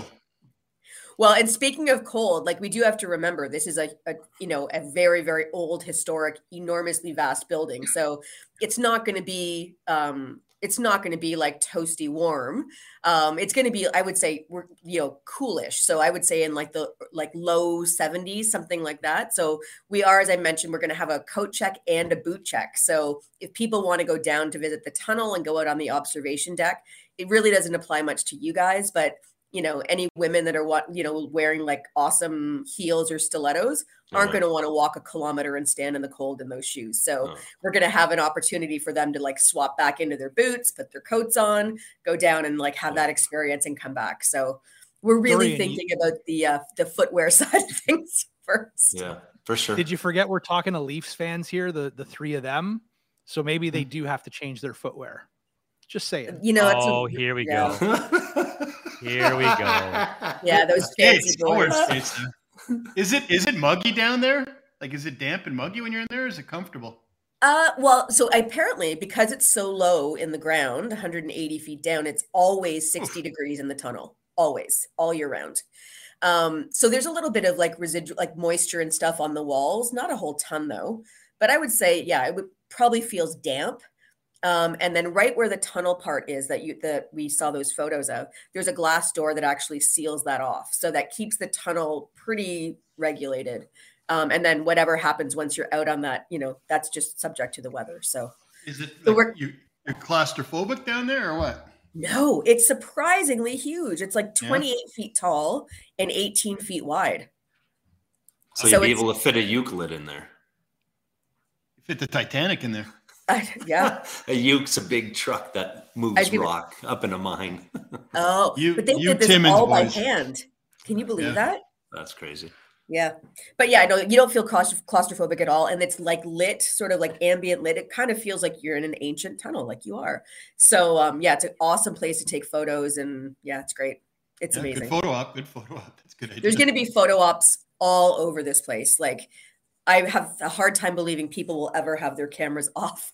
Well, and speaking of cold, like we do have to remember this is a, a you know a very very old historic enormously vast building, so it's not going to be um it's not going to be like toasty warm. Um it's going to be, I would say, we're you know coolish, so I would say in like the like low seventies, something like that. So we are, as I mentioned, we're going to have a coat check and a boot check. So if people want to go down to visit the tunnel and go out on the observation deck, it really doesn't apply much to you guys, but you know, any women that are what you know wearing like awesome heels or stilettos aren't Uh-huh. going to want to walk a kilometer and stand in the cold in those shoes. So Oh. we're going to have an opportunity for them to like swap back into their boots, put their coats on, go down and like have that experience and come back. So we're really Dorian, you- thinking about the uh, the footwear side of things first. Yeah, for sure. Did you forget we're talking to Leafs fans here, the the three of them? So maybe Hmm. they do have to change their footwear. Just saying. You know, it's a- Oh, here we yeah. go. Here we go. Yeah, those fancy Skates. I'll wear boys. skates there. Is it is it muggy down there? Like, is it damp and muggy when you're in there? Or is it comfortable? Uh, well, so apparently because it's so low in the ground, one hundred eighty feet down, it's always sixty degrees in the tunnel, always, all year round. Um, so there's a little bit of like residual, like moisture and stuff on the walls, not a whole ton though, but I would say, yeah, it would probably feels damp. Um, and then right where the tunnel part is that you that we saw those photos of, there's a glass door that actually seals that off. So that keeps the tunnel pretty regulated. Um, and then whatever happens once you're out on that, you know, that's just subject to the weather. So Is it So like we're- you, you're claustrophobic down there or what? no, it's surprisingly huge. It's like Yeah. twenty-eight feet tall and eighteen feet wide. So, So you'd be it's- able to fit a Euclid in there. You fit the Titanic in there. Yeah. A Uke's a big truck that I moves give it- rock up in a mine. Oh, You- but they you did this Timmins all by boys. hand. Can you believe Yeah. that? That's crazy. Yeah. But yeah, no, you don't feel claustro- claustrophobic at all. And it's like lit, sort of like ambient lit. It kind of feels like you're in an ancient tunnel, like you are. So um, yeah, it's an awesome place to take photos. And yeah, it's great. It's Yeah, amazing. good photo op. Good photo op. That's a good idea. There's going to be photo ops all over this place. Like I have a hard time believing people will ever have their cameras off.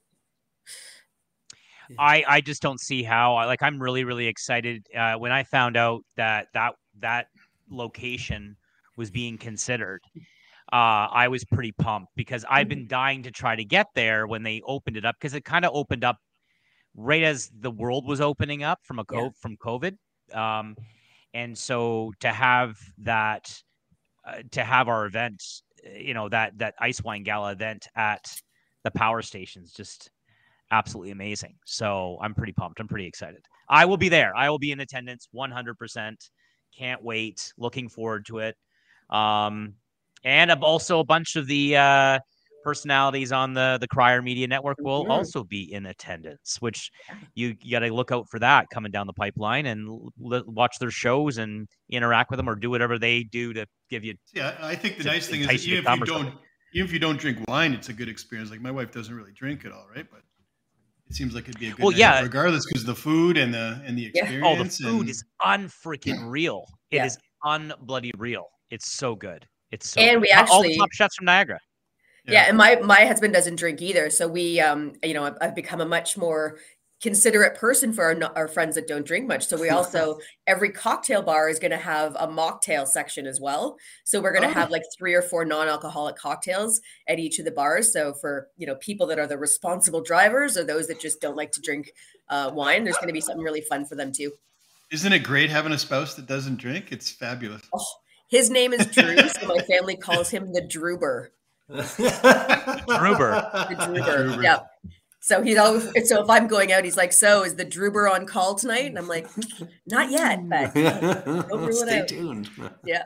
I I just don't see how. I like I'm really really excited uh, when I found out that that that location was being considered. Uh, I was pretty pumped because I've been dying to try to get there when they opened it up, because it kind of opened up right as the world was opening up from a co- Yeah. from COVID. Um, and so to have that uh, to have our event, you know, that that Ice Wine Gala event at the power stations, just absolutely amazing. So I'm pretty pumped. I'm pretty excited. I will be there. I will be in attendance one hundred percent. Can't wait. Looking forward to it. Um, and also a bunch of the uh, personalities on the, the Crier Media Network will Mhm. also be in attendance, which you, you got to look out for that coming down the pipeline and l- watch their shows and interact with them or do whatever they do to give you. Yeah, I think the to nice thing is entice that you even to if you come or don't, even if you don't drink wine, it's a good experience. Like my wife doesn't really drink at all, right? But it seems like it'd be a good Well, night, yeah. regardless, because the food and the and the Yeah. experience. Oh, the food and, is unfreaking real. It Yeah. is unbloody real. It's so good. It's so And good. we All- all the actually- top chefs from Niagara. Yeah, and my my husband doesn't drink either, so we, um, you know, I've, I've become a much more considerate person for our no- our friends that don't drink much. So we also every cocktail bar is going to have a mocktail section as well. So we're going to Oh. have like three or four non-alcoholic cocktails at each of the bars. So for you know people that are the responsible drivers or those that just don't like to drink uh, wine, there's going to be something really fun for them too. Isn't it great having a spouse that doesn't drink? It's fabulous. Oh, his name is Drew, so my family calls him the Droober. Druber. The Droober. Droober. Yeah. So he's always so if I'm going out, he's like, "So is the Droober on call tonight?" And I'm like, "Not yet, but don't rule it Stay out." tuned. Yeah.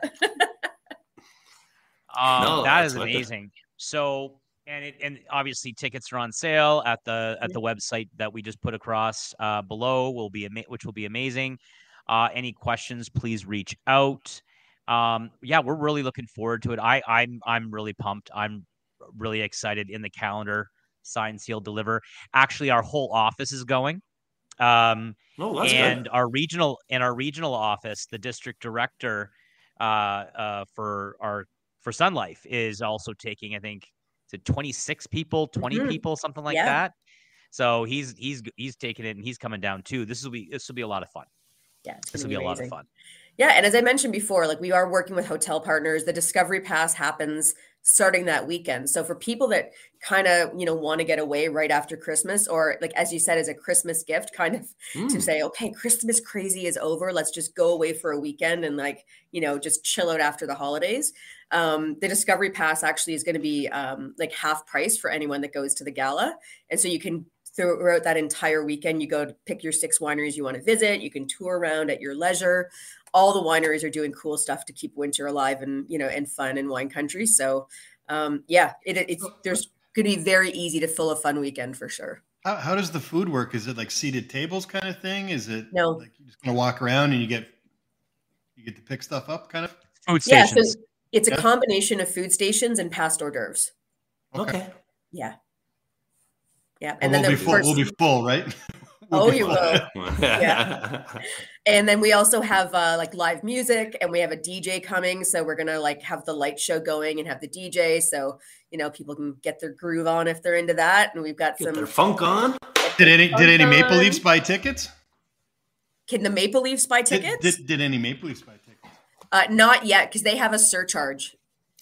Um, No, that that's is wicked. amazing. So, and it, and obviously tickets are on sale at the at the website that we just put across uh, below. Will be ama- which will be amazing. Uh, any questions? Please reach out. Um, yeah, we're really looking forward to it. I I'm I'm really pumped. I'm really excited. In the calendar, sign, seal, deliver. Actually, our whole office is going. Um, Oh, that's and good. our regional in our regional office, the district director uh, uh, for our for Sun Life is also taking, I think, is it twenty-six people, twenty Mhm. people, something like Yeah. that. So he's he's he's taking it and he's coming down too. This will be this will be a lot of fun. Yeah, it's This gonna will be be a lot of amazing. fun. Yeah, and as I mentioned before, like we are working with hotel partners. The Discovery Pass happens starting that weekend. So for people that kind of, you know, want to get away right after Christmas, or like as you said, as a Christmas gift, kind of to Mm. say, okay, Christmas crazy is over. Let's just go away for a weekend and like, you know, just chill out after the holidays. Um, the Discovery Pass actually is going to be um, like half price for anyone that goes to the gala. And so you can throughout that entire weekend, you go to pick your six wineries you want to visit. You can tour around at your leisure. All the wineries are doing cool stuff to keep winter alive and, you know, and fun in wine country. So um, yeah, it, it's, there's going to be very easy to fill a fun weekend for sure. How, how does the food work? Is it like seated tables kind of thing? Is it No. like you're just gonna walk around and you get you get to pick stuff up, kind of? Food Yeah, stations. so it's a Yeah. combination of food stations and past hors d'oeuvres. Okay. Yeah. Yeah. Well, And then we'll, the be full, first, we'll be full, right? We'll oh, be you full. will. Yeah. And then we also have uh, like live music and we have a D J coming. So we're going to like have the light show going and have the D J. So, you know, people can get their groove on if they're into that. And we've got Get some, their funk on. Did any did any Maple Fun. Leafs buy tickets? can the Maple Leafs buy Did, tickets? did, did any Maple Leafs buy tickets? Uh, not yet, because they have a surcharge.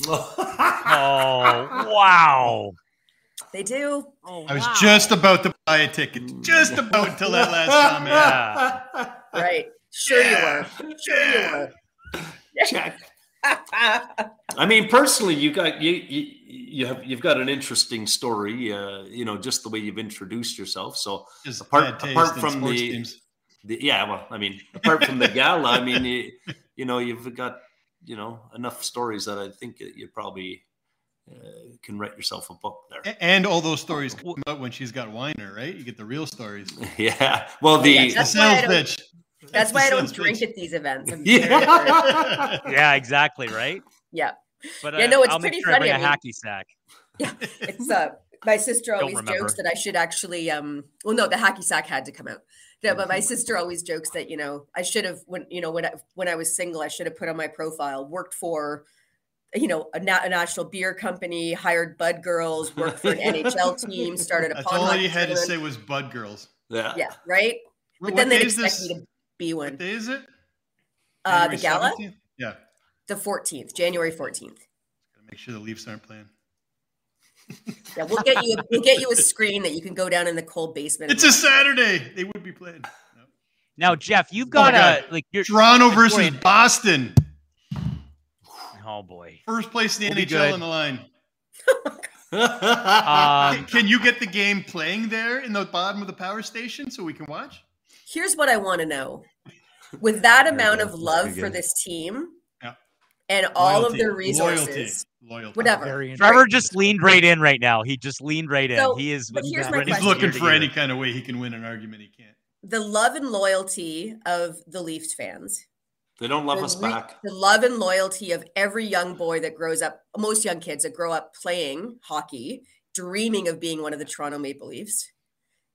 Oh wow! They do. Oh, I was wow. just about to buy a ticket, just about until that last comment. Yeah. Right. Sure you were. Sure you were. Check. I mean, personally, you got you you you have you've got an interesting story. Uh, you know, just the way you've introduced yourself. So Just Apart- bad taste apart in from sports the- teams. the, yeah, well, I mean, apart from the gala, I mean, you, you know, you've got you know enough stories that I think you probably uh, can write yourself a book there. A- And all those stories come out when she's got Weiner, right? You get the real stories. Yeah. Well, the Yeah, The That's why I sales don't- pitch. That's the why I don't sales drink pitch. at these events. I'm very- yeah. Yeah, exactly, right? yeah. But Yeah, uh, no, it's I'll make pretty sure I bring funny, a I mean- hacky sack. It's uh my sister Don't always remember. jokes that I should actually um well no the hacky sack had to come out. Yeah, but my sister always jokes that, you know, I should have when you know when I, when I was single, I should have put on my profile worked for you know a, na- a national beer company, hired Bud Girls, worked for an N H L team, started a That's pond all hockey you had to tournament. say was Bud Girls. Yeah. Yeah, right. What But then day they'd is expect this? me to be What one. day is it? Uh, the January gala, seventeenth? Yeah. the fourteenth, January fourteenth. Gotta make sure the Leafs aren't playing. Yeah, we'll get you. We'll get you a screen that you can go down in the cold basement. It's and a watch. Saturday. They would be playing. No. Now, Jeff, you've Oh my got a God. like you're. Toronto versus Victorian- Boston. Oh boy. First place in the We'll be N H L good. on the line. Um, Can you get the game playing there in the bottom of the power station so we can watch? Here's what I want to know. With that Very amount good. of That's love pretty for good. this team Yeah. and all Loyalty. of their resources, Loyalty. Loyalty. whatever. Very Trevor just leaned right in right now. He just leaned right in. So, he is. but here's my ready He's question. looking ear to for ear. any kind of way he can win an argument. He can't. The love and loyalty of the Leafs fans, They don't love the, us re- back. the love and loyalty of every young boy that grows up, most young kids that grow up playing hockey, dreaming of being one of the Toronto Maple Leafs,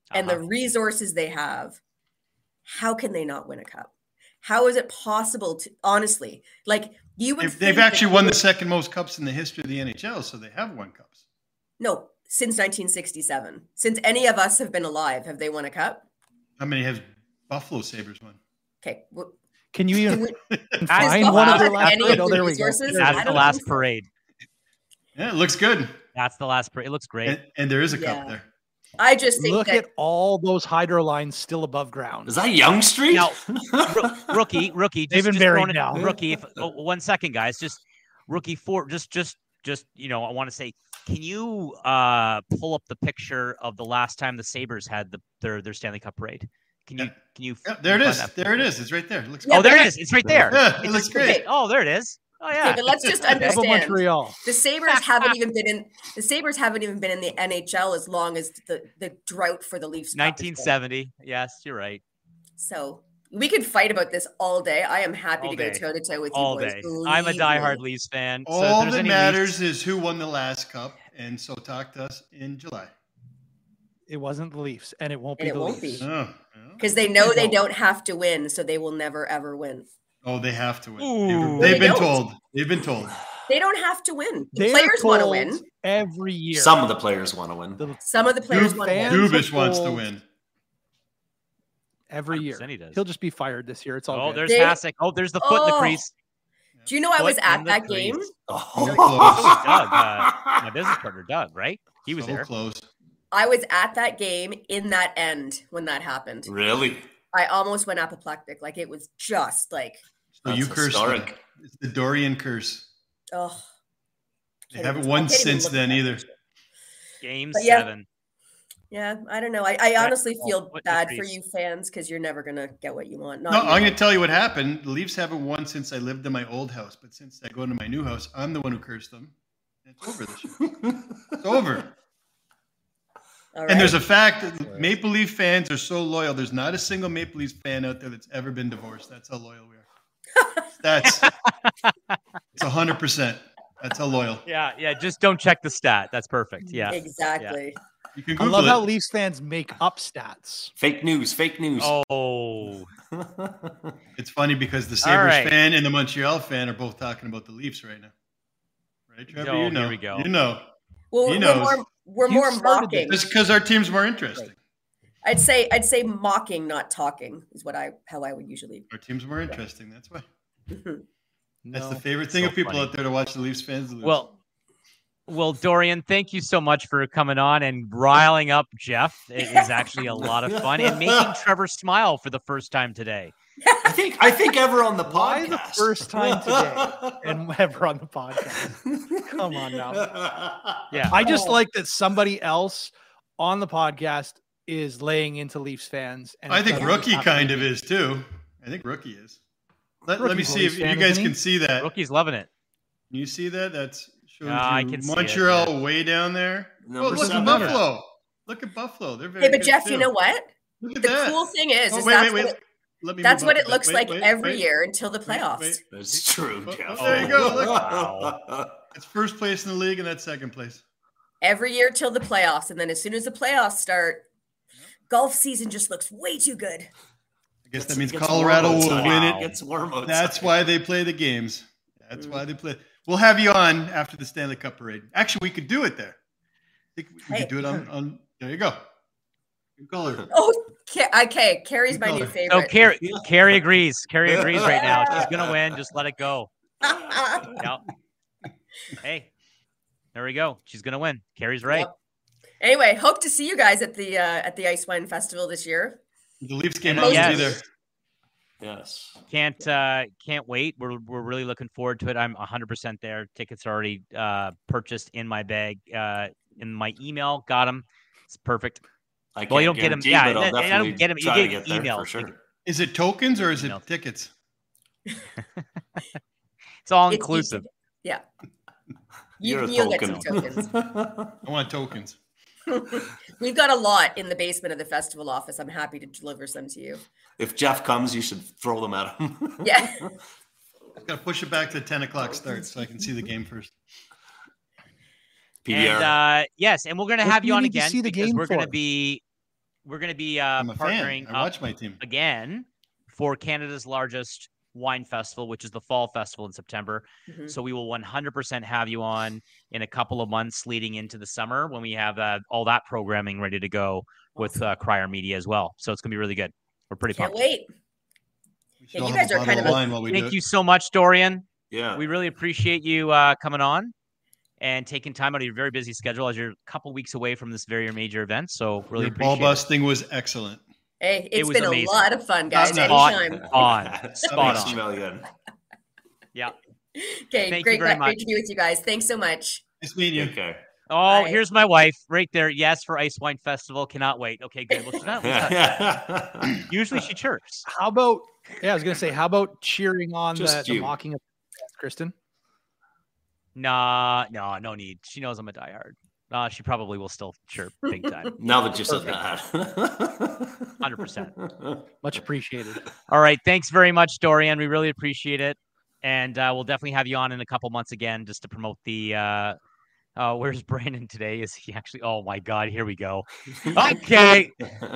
and Uh-huh. the resources they have, how can they not win a cup? How is it possible to, honestly, like you would They've, think they've that actually you won the would- second most cups in the history of the N H L, so they have won cups. No, since nineteen sixty-seven. Since any of us have been alive, have they won a cup? How many have Buffalo Sabres won? Okay. Well, Can you do even we- That's find the one of last- their have last any parade? of Oh, the there we go. resources? There I That's the don't last think so. parade. Yeah, it looks good. That's the last parade. It looks great. And, and there is a Yeah. cup there. I just think Look that at all those hydro lines still above ground. Is that Young Street? Now, Ro- rookie, rookie. They've Just, been just buried throwing it- now. Rookie, if, oh, one second, guys. Just rookie four. Just, just, just. You know, I want to say, can you uh pull up the picture of the last time the Sabres had the their their Stanley Cup parade? Can you? Yeah. Can you? Yeah, there it find is. that There it picture? is. It's right there. It looks Yeah, Oh, there but- it is. It's right there. Yeah, it It's looks just- great. Oh, there it is. Oh yeah. okay, but let's just How about understand. Montreal? The Sabres haven't even been in the Sabres haven't even been in the N H L as long as the, the drought for the Leafs. Cup has been. nineteen seventy. Yes, you're right. So we could fight about this all day. I am happy All to go day. toe to toe with you All boys. day. I'm a Believe diehard me. Leafs fan. so if All there's that any matters Leafs- is who won the last cup, and so talk to us in July. It wasn't the Leafs, and it won't And be it the won't Leafs. be. Oh, Because they know they won't. don't have to win, so they will never ever win. oh, they have to win. Ooh. They've, they've They been don't. told. They've been told. They don't have to win. The They're players want to told win. every year. Some of the players want to win. The- Some of the players Dub- want to win. fans- Dubas wants to told- win. every one hundred year. percent he does. He'll just be fired this year. It's all Oh, good. there's They- Hasek. Oh, there's the foot in the Oh. crease. Do you know I was Foot at in the that crease. game? Oh. So So close. was Doug, uh, my business partner, Doug, right? He was So there. close. I was at that game in that end when that happened. Really? I almost went apoplectic. Like it was just like, So you That's cursed them. historic. It's the Dorian curse. oh. They haven't won since then either. Game But yeah. seven. Yeah, I don't know. I, I honestly oh, feel foot in the bad for crease. you fans because you're never gonna get what you want. Not No, you. I'm going to tell you what happened. The Leafs haven't won since I lived in my old house, but since I go into my new house, I'm the one who cursed them. It's over this year. It's over. All And there's right. a fact that Maple Leaf fans are so loyal. There's not a single Maple Leafs fan out there that's ever been divorced. That's how loyal we are. That's it's a hundred percent. That's how loyal. Yeah, yeah. Just don't check the stat. That's perfect. Yeah. exactly. You can I Google love it. how Leafs fans make up stats. Fake news. Fake news. Oh, It's funny because the All Sabres right. fan and the Montreal fan are both talking about the Leafs right now. Right, Trevor? Oh, you know. here we go. You know. Well, He we're knows. more we're You more started mocking. Just because our team's more interesting. I'd say I'd say mocking, not talking, is what I how I would usually. Our team's more interesting. That's why. Mhm. That's no. the favorite thing So of people funny. out there to watch the Leafs fans lose. Well, well, Dorian, thank you so much for coming on and riling up Jeff. It is actually a lot of fun and making Trevor smile for the first time today. I think I think ever on the podcast. Why the first time today and ever on the podcast? Come on now. Yeah. I just like that somebody else on the podcast is laying into Leafs fans. And I it think doesn't Rookie happen. kind of is too. I think Rookie is. Let, let me Rookie's a see if Leafs you fan, guys isn't he? can see that. Rookie's loving it. Can you see that? That's shows Yeah, I you can see it, Montreal yeah. way down there. Number Oh, look at seven. Buffalo. Look at Buffalo. They're very Hey, but good, Jeff, too. you know what? Look at The that. cool thing is, Oh, is wait, that's wait, what wait. it, Let me that's move what up it a looks bit. like Wait, wait, every wait. year until the Wait, playoffs. wait. That's true, Oh, Jeff. there you go. Look. Wow. It's first place in the league and that's second place. Every year till the playoffs, and then as soon as the playoffs start, golf season just looks way too good. I guess that It's- means it gets Colorado warm will outside. win It it. gets warm outside. That's why they play the games. That's Mm. why they play. We'll have you on after the Stanley Cup parade. Actually, we could do it there. I think we Hey. could do it on, on there you go. Good color. Oh, Ca- okay. Carrie's my new Color. So favorite. Carrie, Carrie agrees. Carrie agrees right now. She's gonna win. Just let it go. Yep. Hey, there we go. She's gonna win. Carrie's right. Yep. Anyway, hope to see you guys at the uh, at the Ice Wine Festival this year. The Leafs game And will yes. be there. Yes. Can't uh, can't wait. We're we're really looking forward to it. I'm one hundred percent there. Tickets are already uh, purchased in my bag. Uh, in my email, got them. It's perfect. I can't Well, you don't get 'em- guarantee, yeah, but I'll I don't definitely get 'em. You try to get there emails. for sure. Is it tokens or is it No. tickets? It's all It's inclusive. easy. Yeah. You, You're a you'll get some token. tokens. I want tokens. We've got a lot in the basement of the festival office. I'm happy to deliver some to you. If Jeff comes, you should throw them at him. Yeah. Got to push it back to ten o'clock start so I can see the game first. P D R. And uh, yes, and we're gonna What have do you you on need to again see the because game we're gonna for? be we're going to be uh, I'm a partnering fan. I watch my team again for Canada's largest wine festival, which is the Fall Festival in September. Mhm. So we will one hundred percent have you on in a couple of months leading into the summer when we have uh, all that programming ready to go with uh, Crier Media as well. So it's going to be really good. We're pretty Can't pumped. wait. We Yeah, should all you have guys a are bottle kind of of a- wine while we do Thank it. you so much, Dorian. Yeah. We really appreciate you uh, coming on and taking time out of your very busy schedule as you're a couple weeks away from this very major event. So really Your appreciate ball it. busting was excellent. Hey, It it's was been amazing. a lot of fun, guys. Top notch. Anytime. On. Spot Thanks, on. Million. Yeah. Okay, Thank you great, very great much. to be with you guys. Thanks so much. Nice meeting you. Okay. Oh, Bye. here's my wife right there. Yes, for Ice Wine Festival. Cannot wait. Okay, good. Well, she's not. not usually she chirps. How about, yeah, I was going to say, how about cheering on the, Just the you. mocking of Kristen? Nah, no, no need. She knows I'm a diehard. Uh, she probably will still chirp big time. Now that you said Perfect. that. one hundred percent. Much appreciated. All right. Thanks very much, Dorian. We really appreciate it. And uh, we'll definitely have you on in a couple months again just to promote the. Uh, uh, where's Brandon today? Is he actually? Oh, my God. Here we go. Okay.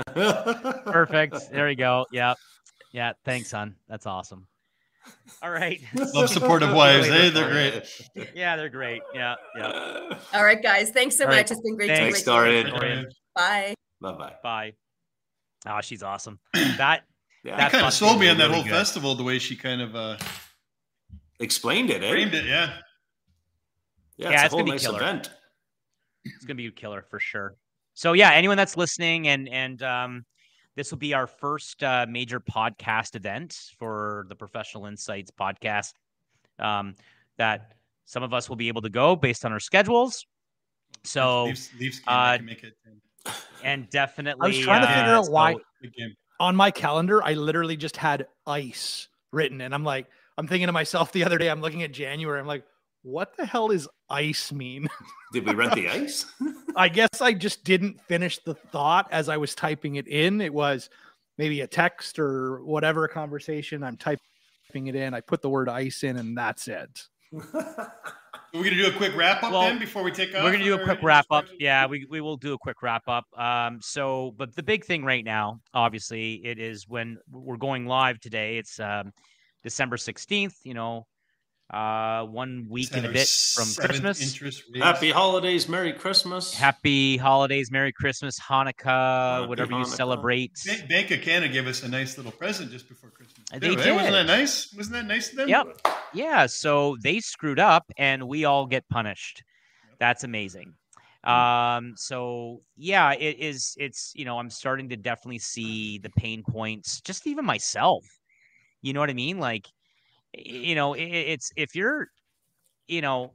Perfect. There we go. Yeah. Yeah. Thanks, son. That's awesome. All right. Love supportive wives. Hey, they're great. Yeah, they're great. Yeah. Yeah. All right, guys. Thanks so All right. much. It's been great Thanks, to meet you. Dorian. Dorian. Bye. Bye-bye. Bye. Oh, she's awesome. That. Yeah. That She kind of busting sold me was on that really whole good. festival, the way she kind of uh, Explained it, eh? framed it. Yeah. Yeah, Yeah, it's, it's a whole gonna be nice killer. event. It's gonna be a killer for sure. So yeah, anyone that's listening and and um, this will be our first uh, major podcast event for the Professional Insights podcast. Um, that some of us will be able to go based on our schedules. So Leafs, Leafs game, uh, I can make it. and definitely, I was trying to uh, figure out so- why Big game. on my calendar, I literally just had ice written. And I'm like, I'm thinking to myself the other day, I'm looking at January. I'm like, what the hell does ice mean? Did we rent the ice? I guess I just didn't finish the thought as I was typing it in. It was maybe a text or whatever conversation. I'm typing it in. I put the word ice in and that's it. We're gonna do a quick wrap up Well, then before we take off. We're gonna do a or- quick wrap up. Yeah, we, we will do a quick wrap up. Um, so, but the big thing right now, obviously, it is when we're going live today. It's um, December sixteenth. You know, uh, one week and a Our bit from seventh Christmas. interest raise. Happy holidays, Merry Christmas. Happy holidays, Merry Christmas, Hanukkah, Happy whatever you Hanukkah. celebrate. Ba- Bank of Canada gave us a nice little present just before Christmas. They too, eh? did. Wasn't that nice? Wasn't that nice of them? Yep. Yeah. So they screwed up and we all get punished. That's amazing. Um, so yeah, it is, it's, you know, I'm starting to definitely see the pain points, just even myself, you know what I mean? Like, y- you know, it, it's, if you're, you know,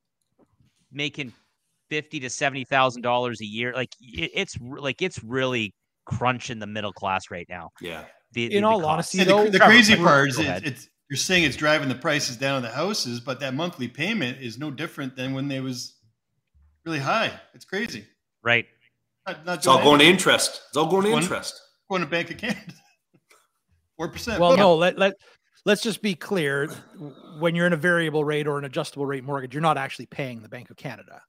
making fifty to seventy thousand dollars a year, like it, it's r- like, it's really crunching the middle class right now. Yeah. The, In the- all the cost. honesty, And though, the, the Trevor, crazy go part is ahead. it, it's you're saying it's driving the prices down of the houses, but that monthly payment is no different than when they was really high. It's crazy. Right. Not, not It's all doing going to anything. interest. It's all going to One- interest. Going to Bank of Canada. Four percent. Well, no, let, let, let's just be clear. When you're in a variable rate or an adjustable rate mortgage, you're not actually paying the Bank of Canada.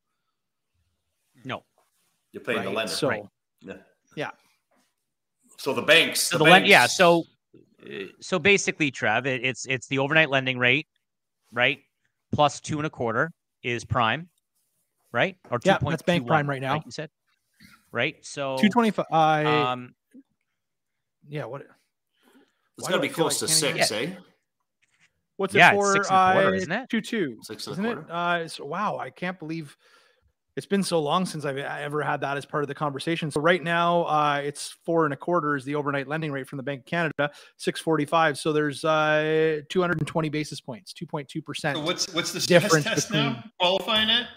No. You're paying the right? lender. So, right. Yeah. yeah. So the banks. So the the lend, yeah. banks- So, uh, so basically, Trev, it, it's it's the overnight lending rate, right? Plus two and a quarter is prime, right? Or Yeah, two point that's bank two prime one, right now. Like you said, right? So two twenty-five. I Um, yeah. What? It's why got to do be I feel close like to Canada- six, eh? What's Yeah, it it's for? six and a quarter, uh, isn't it? Two two. Six and a Isn't it? quarter. Uh, it's, wow, I can't believe it's been so long since I've ever had that as part of the conversation. So right now, uh, it's four and a quarter is the overnight lending rate from the Bank of Canada, six forty-five. So there's uh, two hundred twenty basis points, two point two percent. So what's what's the stress difference test between- now? Qualifying it?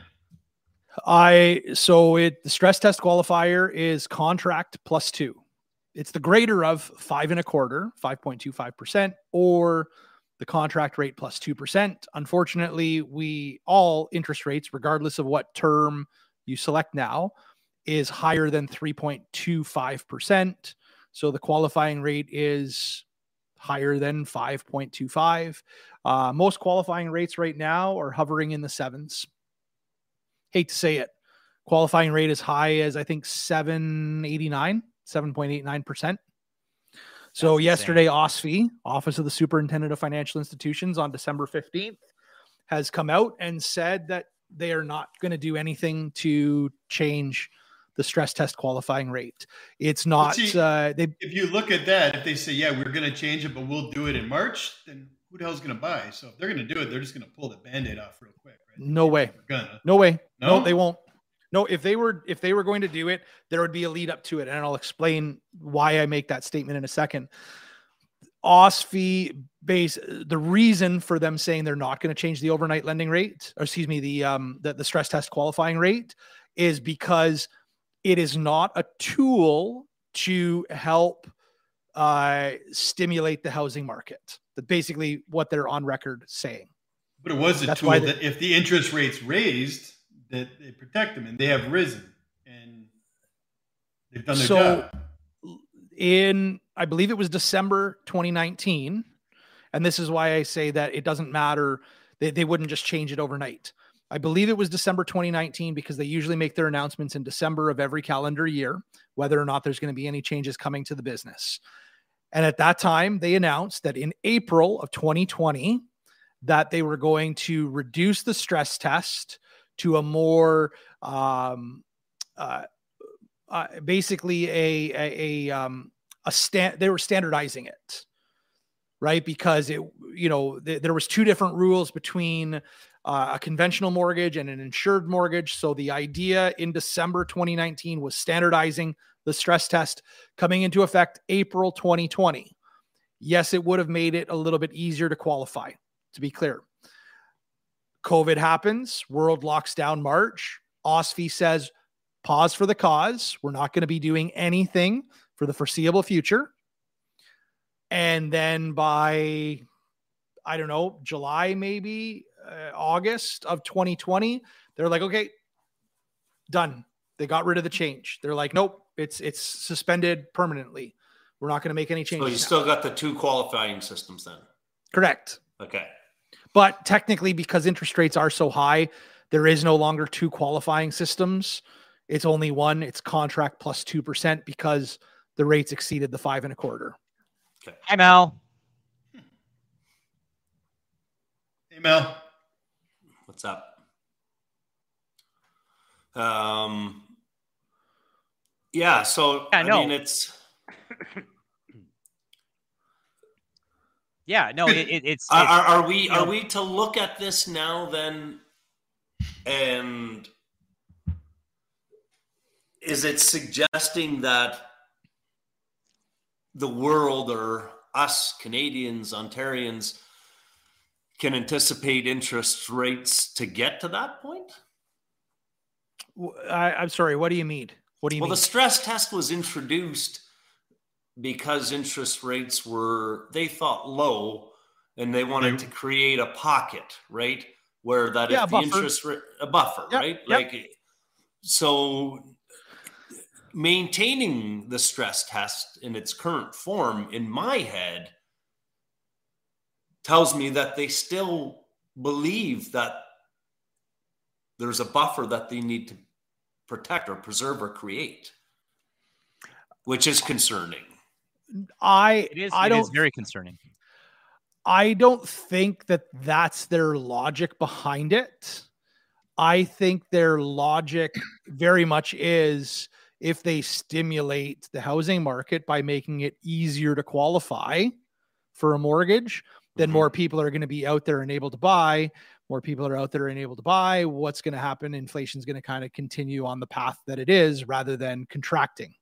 I so it the stress test qualifier is contract plus two. It's the greater of five and a quarter, five point two five percent, or the contract rate plus two percent. Unfortunately, we all interest rates, regardless of what term you select now, is higher than three point two five percent. So the qualifying rate is higher than five point two five. Uh, most qualifying rates right now are hovering in the sevens. Hate to say it. Qualifying rate as high as I think seven eighty-nine, seven point eight nine percent. So That's yesterday, insane. OSFI, Office of the Superintendent of Financial Institutions, on December fifteenth, has come out and said that they are not going to do anything to change the stress test qualifying rate. It's not, see, uh, they, if you look at that, if they say, yeah, we're going to change it, but we'll do it in March, then who the hell's going to buy? So if they're going to do it, they're just going to pull the Band-Aid off real quick. Right? no way, We're gonna. no way. No? No, they won't. No, if they were, if they were going to do it, there would be a lead up to it. And I'll explain why I make that statement in a second. OSFI base, the reason for them saying they're not going to change the overnight lending rate, or excuse me, the, um, the, the stress test qualifying rate, is because it is not a tool to help uh, stimulate the housing market. That's basically what they're on record saying. But it was a That's tool why that they- if the interest rates raised, that they protect them, and they have risen, and they've done their So job. in, I believe it was December twenty nineteen, and this is why I say that it doesn't matter. They, they wouldn't just change it overnight. I believe it was December twenty nineteen, because they usually make their announcements in December of every calendar year, whether or not there's going to be any changes coming to the business. And at that time, they announced that in April of twenty twenty, that they were going to reduce the stress test to a more, um, uh, uh, basically a, a, a, um, a stand, they were standardizing it, right? Because it, you know, th- there was two different rules between uh, a conventional mortgage and an insured mortgage. So the idea in December twenty nineteen was standardizing the stress test, coming into effect April twenty twenty. Yes, it would have made it a little bit easier to qualify, to be clear. COVID happens, world locks down March. OSFI says, pause for the cause. We're not going to be doing anything for the foreseeable future. And then by, I don't know, July, maybe uh, August of twenty twenty, they're like, okay, done. They got rid of the change. They're like, nope, it's it's suspended permanently. We're not going to make any changes. So you now. still got the two qualifying systems then? Correct. Okay. But technically, because interest rates are so high, there is no longer two qualifying systems. It's only one. It's contract plus two percent because the rates exceeded the five and a quarter. Okay. Hi, Mel. Hey, Mel. What's up? Um, yeah, so Yeah, I no. mean, it's Yeah, no, it, it, it's, are, it's are, are we you are know- we to look at this now then, and is it suggesting that the world or us Canadians, Ontarians, can anticipate interest rates to get to that point? I, I'm sorry. What do you mean? What do you Well, mean? the stress test was introduced because interest rates were, they thought, low, and they wanted to create a pocket, right? Where that Yeah, if a the buffer. interest rate, a buffer, Yep, right? yep. Like, so maintaining the stress test in its current form, in my head, tells me that they still believe that there's a buffer that they need to protect or preserve or create, which is concerning. I it is, I it don't is very concerning. I don't think that that's their logic behind it. I think their logic very much is if they stimulate the housing market by making it easier to qualify for a mortgage, then Mhm. more people are going to be out there and able to buy. More people are out there and able to buy. What's going to happen? Inflation's going to kind of continue on the path that it is rather than contracting.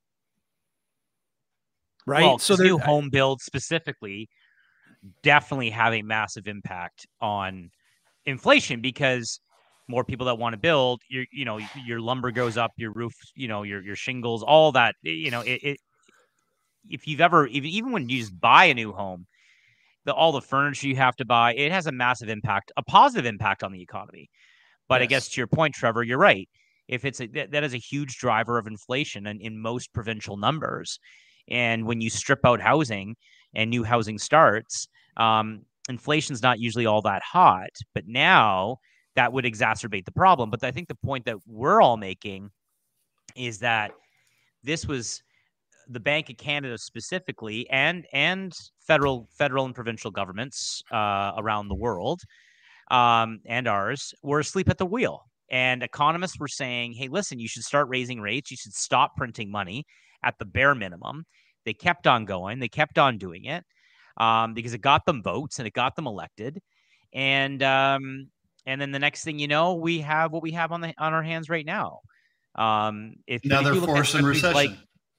Right. Well, so so there- new home builds specifically definitely have a massive impact on inflation because more people that want to build, your you know your lumber goes up, your roof, you know your your shingles, all that. You know it. it if you've ever even even when you just buy a new home, the all the furniture you have to buy, it has a massive impact, a positive impact on the economy. But I Yes. guess to your point, Trevor, you're right. If it's a, that, that is a huge driver of inflation and in most provincial numbers. And when you strip out housing and new housing starts, um, inflation's not usually all that hot. But now that would exacerbate the problem. But I think the point that we're all making is that this was the Bank of Canada specifically, and and federal federal and provincial governments uh, around the world, um, and ours, were asleep at the wheel. And economists were saying, hey, listen, you should start raising rates. You should stop printing money at the bare minimum. They kept on going. They kept on doing it um, because it got them votes and it got them elected. And um, and then the next thing you know, we have what we have on the on our hands right now. Um, if, now if they're you look forcing recession. Like,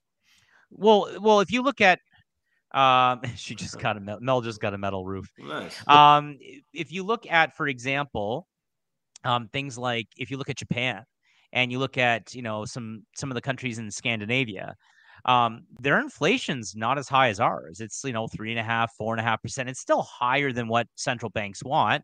well, well, if you look at, um, she just got a Mel just got a metal roof. Nice. Um, if you look at, for example, um, things like if you look at Japan, and you look at you know some some of the countries in Scandinavia, um, their inflation's not as high as ours. It's you know three and a half, four and a half percent. It's still higher than what central banks want.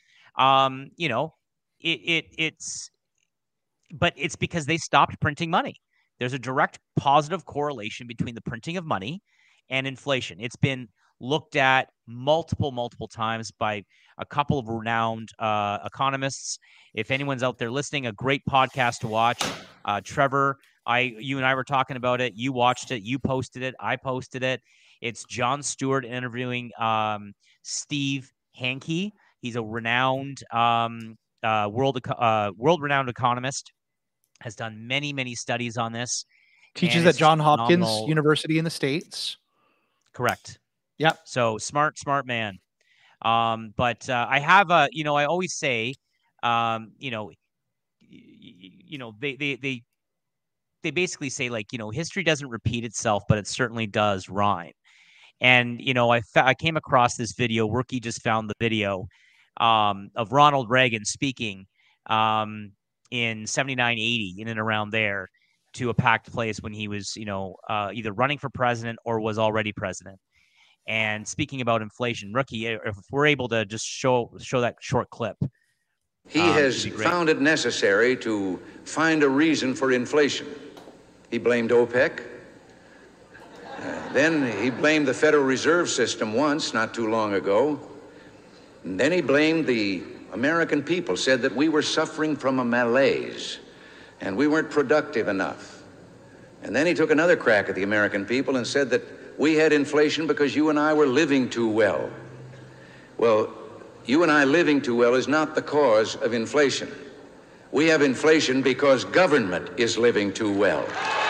Um, you know, it it it's, but it's because they stopped printing money. There's a direct positive correlation between the printing of money and inflation. It's been looked at multiple, multiple times by a couple of renowned uh, economists. If anyone's out there listening, a great podcast to watch. Uh, Trevor, I, you and I were talking about it. You watched it. You posted it. I posted it. It's Jon Stewart interviewing um, Steve Hanke. He's a renowned, um, uh, world uh, world-renowned economist. Has done many, many studies on this. Teaches at Johns Hopkins University in the States. Correct. Yep. So smart, smart man. Um, but uh, I have a, you know, I always say, um, you know, you, you know, they, they, they, they basically say like, you know, history doesn't repeat itself, but it certainly does rhyme. And, you know, I, I came across this video. Rookie just found the video um, of Ronald Reagan speaking um, in seventy-nine, eighty, in and around there, to a packed place when he was, you know, uh, either running for president or was already president. And speaking about inflation, Rookie, if we're able to just show show that short clip. He um, has found it necessary to find a reason for inflation. He blamed OPEC. Uh, then he blamed the Federal Reserve System once, not too long ago. And then he blamed the American people, said that we were suffering from a malaise and we weren't productive enough. And then he took another crack at the American people and said that we had inflation because you and I were living too well. Well, you and I living too well is not the cause of inflation. We have inflation because government is living too well.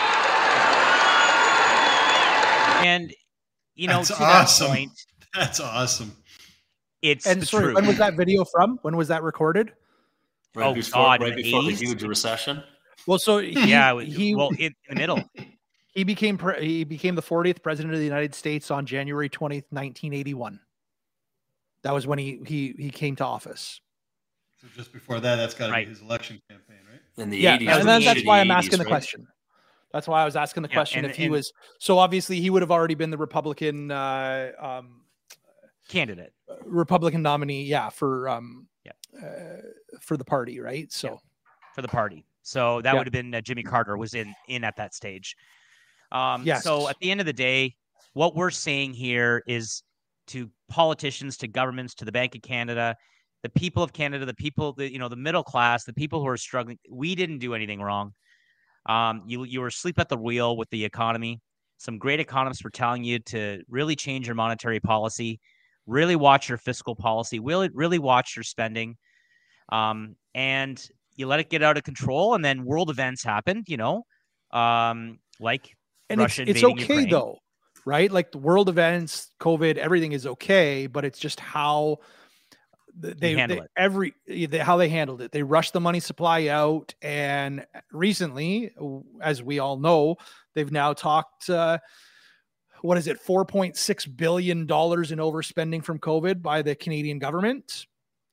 And, you know, That's to awesome. that point, That's awesome. It's and the sorry, truth. when was that video from? When was that recorded? Right oh, before, God, right in the before the eighties? huge recession. Well, so he, yeah, it was- he well, in, in the middle. he became pre- he became the fortieth president of the United States on January twentieth, nineteen eighty-one. That was when he he he came to office. So just before that, that's got to Right. be his election campaign, right? In the Yeah, eighties. and the then that's shitty why I'm eighties, asking the right? question. That's why I was asking the Yeah, question and- if he and- was so obviously he would have already been the Republican uh, um, Candidate. Republican nominee, yeah, for um, Yeah. uh, for the party, right? So. Yeah. For the party. So that Yeah. would have been uh, Jimmy Carter was in in at that stage. Um, Yes. So at the end of the day, what we're saying here is to politicians, to governments, to the Bank of Canada, the people of Canada, the people, the, you know, the middle class, the people who are struggling. We didn't do anything wrong. Um, you you were asleep at the wheel with the economy. Some great economists were telling you to really change your monetary policy, really watch your fiscal policy, really really watch your spending, um, and you let it get out of control, and then world events happened. You know, um, like And Russia it's, it's invading okay Ukraine. though, right? Like the world events, COVID, everything is okay, but it's just how th- they, handle they it. every they, how they handled it. They rushed the money supply out, and recently, as we all know, they've now talked. Uh, what is it? four point six billion dollars in overspending from COVID by the Canadian government.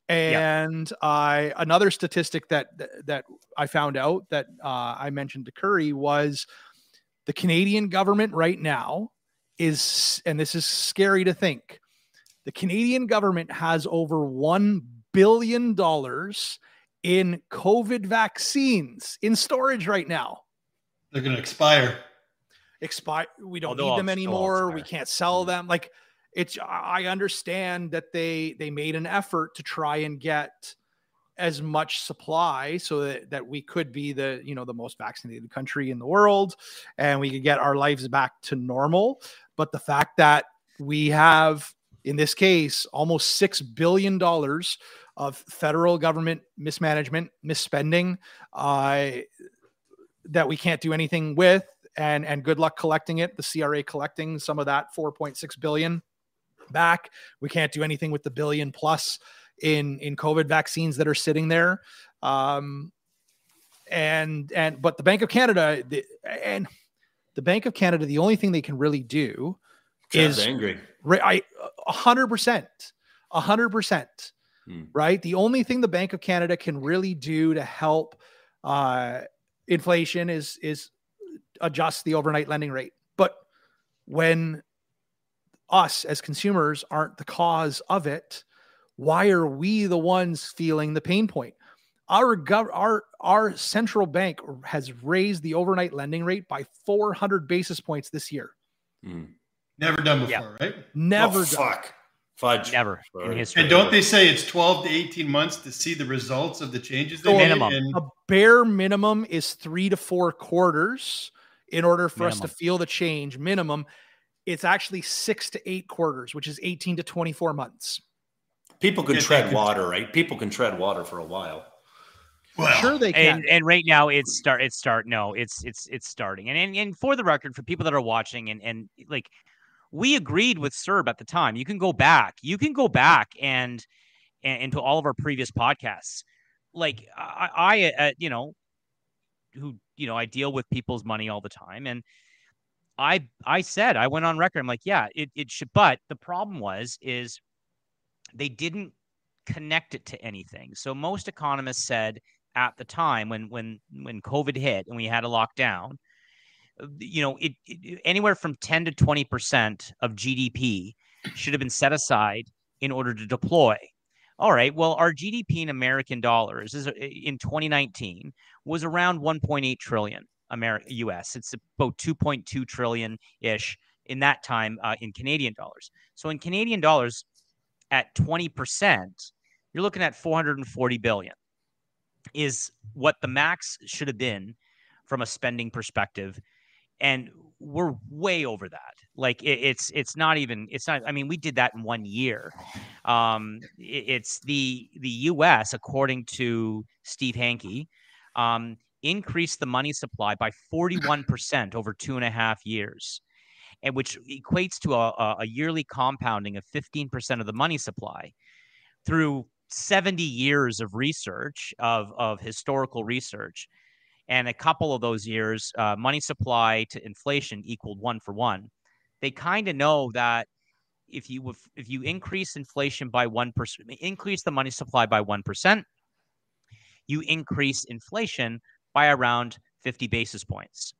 And yeah. I another statistic that that I found out that uh, I mentioned to Curry was the Canadian government right now is, and this is scary to think, the Canadian government has over one billion dollars in COVID vaccines in storage right now. They're going to expire. Expire. We don't Oh, need them they'll anymore. expire. We can't sell them. Like it's, I understand that they, they made an effort to try and get as much supply so that, that we could be the, you know, the most vaccinated country in the world and we could get our lives back to normal. But the fact that we have, in this case, almost six billion dollars of federal government mismanagement, misspending, uh, that we can't do anything with, and, and good luck collecting it. The C R A collecting some of that four point six billion back. We can't do anything with the billion plus in, in COVID vaccines that are sitting there. Um, and, and, but the Bank of Canada the, and the Bank of Canada, the only thing they can really do Sounds is angry. I a hundred percent, a hundred percent, right? The only thing the Bank of Canada can really do to help uh, inflation is, is adjust the overnight lending rate. But when us as consumers aren't the cause of it, why are we the ones feeling the pain point? Our gov- our our central bank has raised the overnight lending rate by four hundred basis points this year. Mm. Never done before, Yeah. right? Never Oh, done. fuck. Fudge. Never in history. And don't they say it's twelve to eighteen months to see the results of the changes they So made? minimum. And A bare minimum is three to four quarters in order for us to Minimum. feel the change. Minimum, it's actually six to eight quarters, which is eighteen to twenty-four months. People can Yeah, tread they can- water, right? People can tread water for a while. well, Sure, they can. and and right now it's start it's start no it's it's it's starting and, and and for the record, for people that are watching, and and like, we agreed with C E R B at the time. You can go back you can go back and and into all of our previous podcasts. Like I, I uh, you know who you know I deal with people's money all the time, and I I said, I went on record, I'm like, yeah, it, it should, but the problem was is they didn't connect it to anything. So most economists said at the time when when when COVID hit and we had a lockdown, you know, it, it anywhere from ten to twenty percent of G D P should have been set aside in order to deploy. All right, well, our G D P in American dollars is in twenty nineteen was around one point eight trillion Ameri- U S. It's about two point two trillion ish in that time uh, in Canadian dollars. So in Canadian dollars, at twenty percent, you're looking at four hundred forty billion is what the max should have been from a spending perspective. And we're way over that. Like it, it's, it's not even, it's not, I mean, we did that in one year. Um, it, it's the, the U S, according to Steve Hanke, um, increased the money supply by forty-one percent over two and a half years. And which equates to a, a yearly compounding of fifteen percent of the money supply through seventy years of research, of, of historical research. And a couple of those years, uh, money supply to inflation equaled one for one. They kind of know that if you if you increase inflation by one percent, increase the money supply by one percent, you increase inflation by around fifty basis points.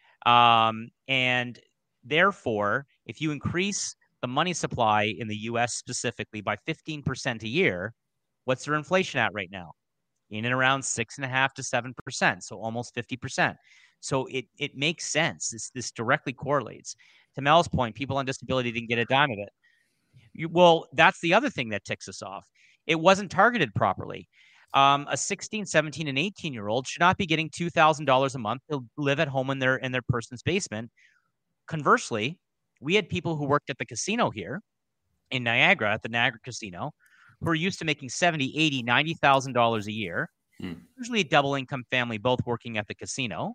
Um, and therefore, if you increase the money supply in the U S specifically by fifteen percent a year, what's their inflation at right now? In and around six and a half to seven percent. So almost fifty percent. So it, it makes sense. This, this directly correlates. To Mel's point, people on disability didn't get a dime of it. You, well, that's the other thing that ticks us off. It wasn't targeted properly. Um, a sixteen, seventeen, and eighteen year old should not be getting two thousand dollars a month to live at home in their, in their person's basement. Conversely, we had people who worked at the casino here in Niagara, at the Niagara Casino, who are used to making seventy, eighty, ninety thousand dollars a year, mm. usually a double income family, both working at the casino.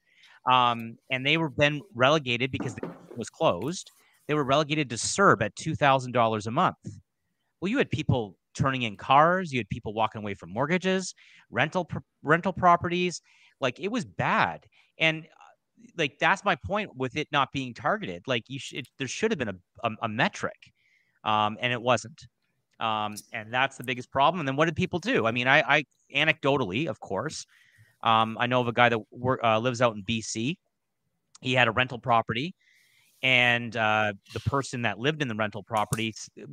Um, and they were then relegated because it was closed. They were relegated to C E R B at two thousand dollars a month. Well, you had people turning in cars. You had people walking away from mortgages, rental, pr- rental properties. Like, it was bad. And uh, like, that's my point with it not being targeted. Like, you should, there should have been a, a, a metric, um, and it wasn't. Um, and that's the biggest problem. And then what did people do? I mean, I, I anecdotally, of course, um, I know of a guy that wor- uh, lives out in B C. He had a rental property, and uh, the person that lived in the rental property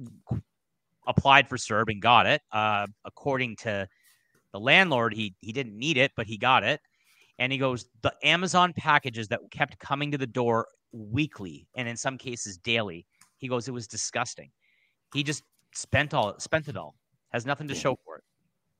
applied for C E R B and got it. Uh, according to the landlord, he he didn't need it, but he got it. And he goes, the Amazon packages that kept coming to the door weekly, and in some cases daily, he goes, it was disgusting. He just spent all spent it all. Has nothing to show for it.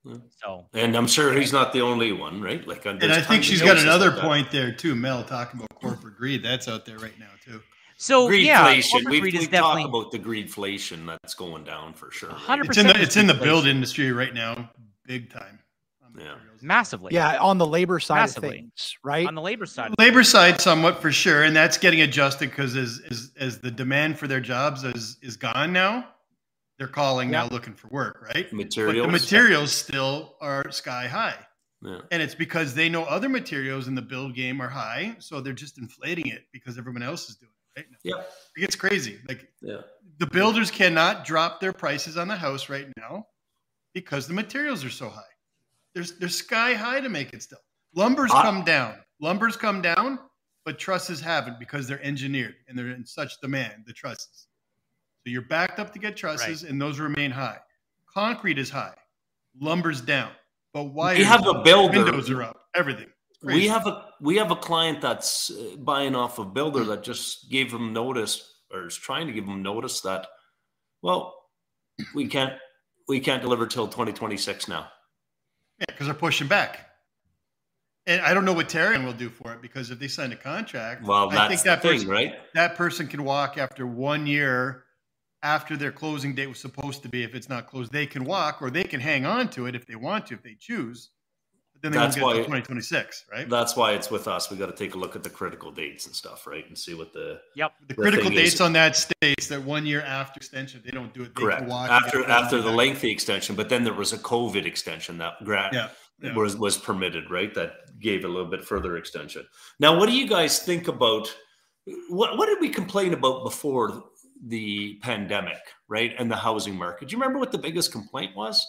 So, and I'm sure he's not the only one, right? Like, and I think she's got another like point there too, Mel, talking about corporate greed. That's out there right now too. So greedflation. Yeah, we greed we definitely... talk about the greedflation that's going down for sure. Right? one hundred percent It's in the, it's in the greedflation. build industry right now, big time. Yeah, massively. Yeah, on the labor side Massively. of things, right? On the labor side, labor side, somewhat for sure, and that's getting adjusted because as, as as the demand for their jobs is is gone now, they're calling yeah. now looking for work, right? Materials, but the materials still are sky high, yeah. and it's because they know other materials in the build game are high, so they're just inflating it because everyone else is doing it right now. Yeah, it gets crazy. Like, yeah, the builders cannot drop their prices on the house right now because the materials are so high. There's they're sky high to make it still. Lumber's I, come down. Lumber's come down, but trusses haven't because they're engineered and they're in such demand, the trusses. So you're backed up to get trusses, right. and those remain high. Concrete is high. Lumber's down. But wires, we have a builder. Windows are up. Everything. We have a we have a client that's buying off a builder that just gave him notice, or is trying to give him notice that, well, we can't we can't deliver till twenty twenty-six now. Yeah, because they're pushing back. And I don't know what Terrian will do for it, because if they sign a contract, well, that's I think that the thing, person, right? That person can walk after one year after their closing date was supposed to be. If it's not closed, they can walk, or they can hang on to it if they want to, if they choose. But then they that's won't get why, to twenty twenty-six, right? That's why it's with us. We got to take a look at the critical dates and stuff, right? And see what the yep the, the critical dates is. On that states that one year after extension, they don't do it. They correct can walk after after the lengthy extension, but then there was a COVID extension that gra- yeah, yeah. was was permitted, right? That gave a little bit further extension. Now, what do you guys think about what what did we complain about before the pandemic, right? And the housing market. Do you remember what the biggest complaint was?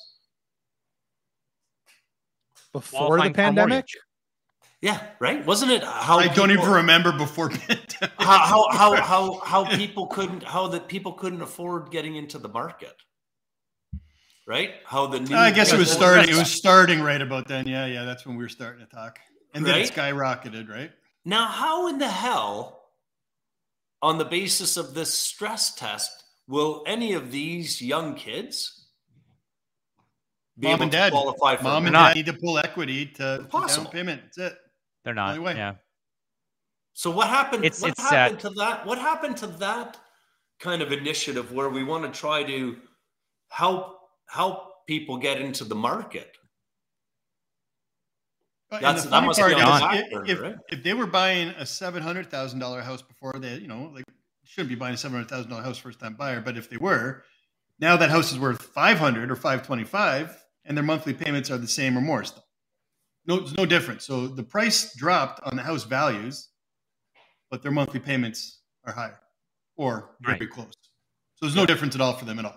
Before the pandemic? Yeah, right. Wasn't it how I people, don't even remember before pandemic. how, how how how how people couldn't how that people couldn't afford getting into the market, right? How the new I guess it was starting. It was starting right about then. Yeah, yeah. That's when we were starting to talk, and then right? it skyrocketed. Right now, how in the hell, on the basis of this stress test, will any of these young kids be mom able and to dad qualify for mom and not. dad need to pull equity to, to down payment? That's it. They're not. Only way. Yeah. So what happened? It's, what it's, happened uh, to that? What happened to that kind of initiative where we want to try to help help people get into the market? But That's the that funny must part be on the is, back burner, if, right? if they were buying a seven hundred thousand dollar house before, they, you know, like shouldn't be buying a seven hundred thousand dollar house first time buyer. But if they were, now that house is worth five hundred or five twenty five, and their monthly payments are the same or more still. No, there's no difference. So the price dropped on the house values, but their monthly payments are higher or very right. close. So there's no difference at all for them at all.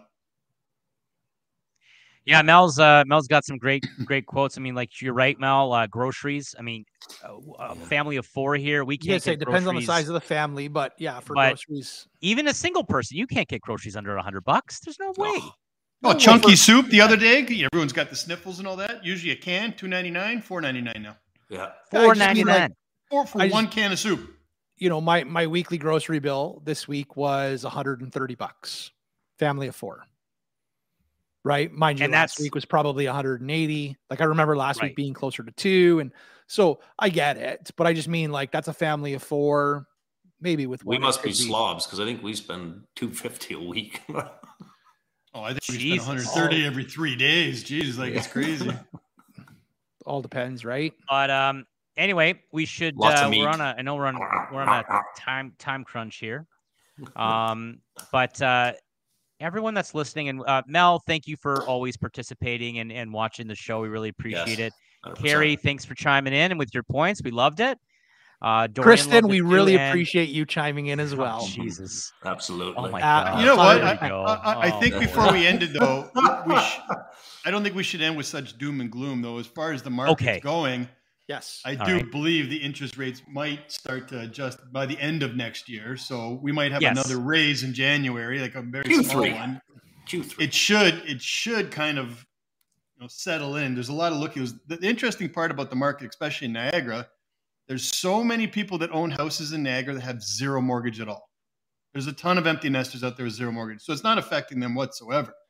Yeah, Mel's uh, Mel's got some great great quotes. I mean, like you're right, Mel. Uh, groceries. I mean, a family of four here, we can't. Yes, get it depends on the groceries. size of the family, but yeah, for But groceries, even a single person, you can't get groceries under a hundred bucks. There's no way. Oh. Oh, No chunky way. soup the other day. Everyone's got the sniffles and all that. Usually a can, two ninety-nine, four ninety-nine now. Yeah. Four I just ninety mean, like, nine. Or for I one just- can of soup. you know, my my weekly grocery bill this week was one hundred thirty bucks. Family of four. Right? Mind you, And last that's- week was probably one hundred eighty. Like I remember last Right. week being closer to two. And so I get it, but I just mean like that's a family of four, maybe with We one, it must be could slobs because I think we spend two fifty a week. Oh, I think we spend Jesus. one hundred thirty every three days. Jeez, like it's crazy. all depends, right? But um, anyway, we should. Lots of Uh, meat. we're on a. I know we're on. We're on a time time crunch here. Um, but uh, everyone that's listening, and uh, Mel, thank you for always participating and, and watching the show. We really appreciate Yes, it. one hundred percent. Carrie, thanks for chiming in and with your points. We loved it. Uh, Dorian Kristen, loved it we too, really and- appreciate you chiming in as Oh, well. Jesus. Absolutely. Oh my Uh, God. You know what? Here I, we go. I, I, I Oh, think boy. before we ended, though, we, we sh- I don't think we should end with such doom and gloom, though. As far as the market's Okay. going, Yes. I All do right. believe the interest rates might start to adjust by the end of next year. So we might have Yes. another raise in January, like a very Q small three. one. Q three. It should it should kind of you know settle in. There's a lot of looking. The, the interesting part about the market, especially in Niagara, there's so many people that own houses in Niagara that have zero mortgage at all. There's a ton of empty nesters out there with zero mortgage, so it's not affecting them whatsoever.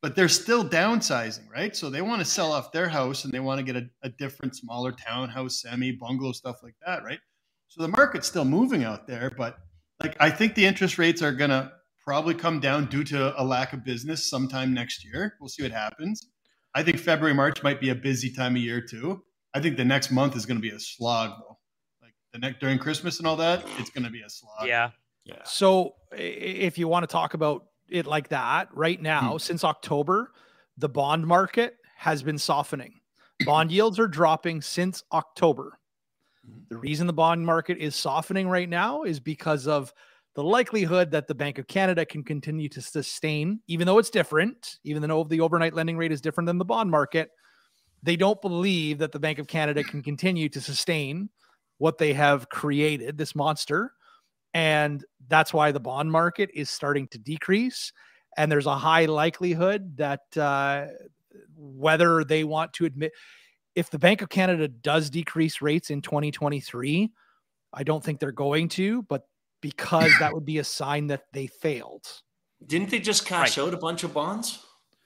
but they're still downsizing, right? So they want to sell off their house and they want to get a, a different, smaller townhouse, semi, bungalow, stuff like that, right? So the market's still moving out there, but like I think the interest rates are going to probably come down due to a lack of business sometime next year. We'll see what happens. I think February, March might be a busy time of year too. I think the next month is going to be a slog though. Like the next during Christmas and all that, it's going to be a slog. Yeah. Yeah. So if you want to talk about it like that right now, hmm. since October, the bond market has been softening. Bond yields are dropping since October. The reason the bond market is softening right now is because of the likelihood that the Bank of Canada can continue to sustain, even though it's different, even though the overnight lending rate is different than the bond market, they don't believe that the Bank of Canada can continue to sustain what they have created, this monster. And that's why the bond market is starting to decrease. And there's a high likelihood that uh, whether they want to admit, if the Bank of Canada does decrease rates in twenty twenty-three, I don't think they're going to, but because that would be a sign that they failed. Didn't they just cash right. out a bunch of bonds?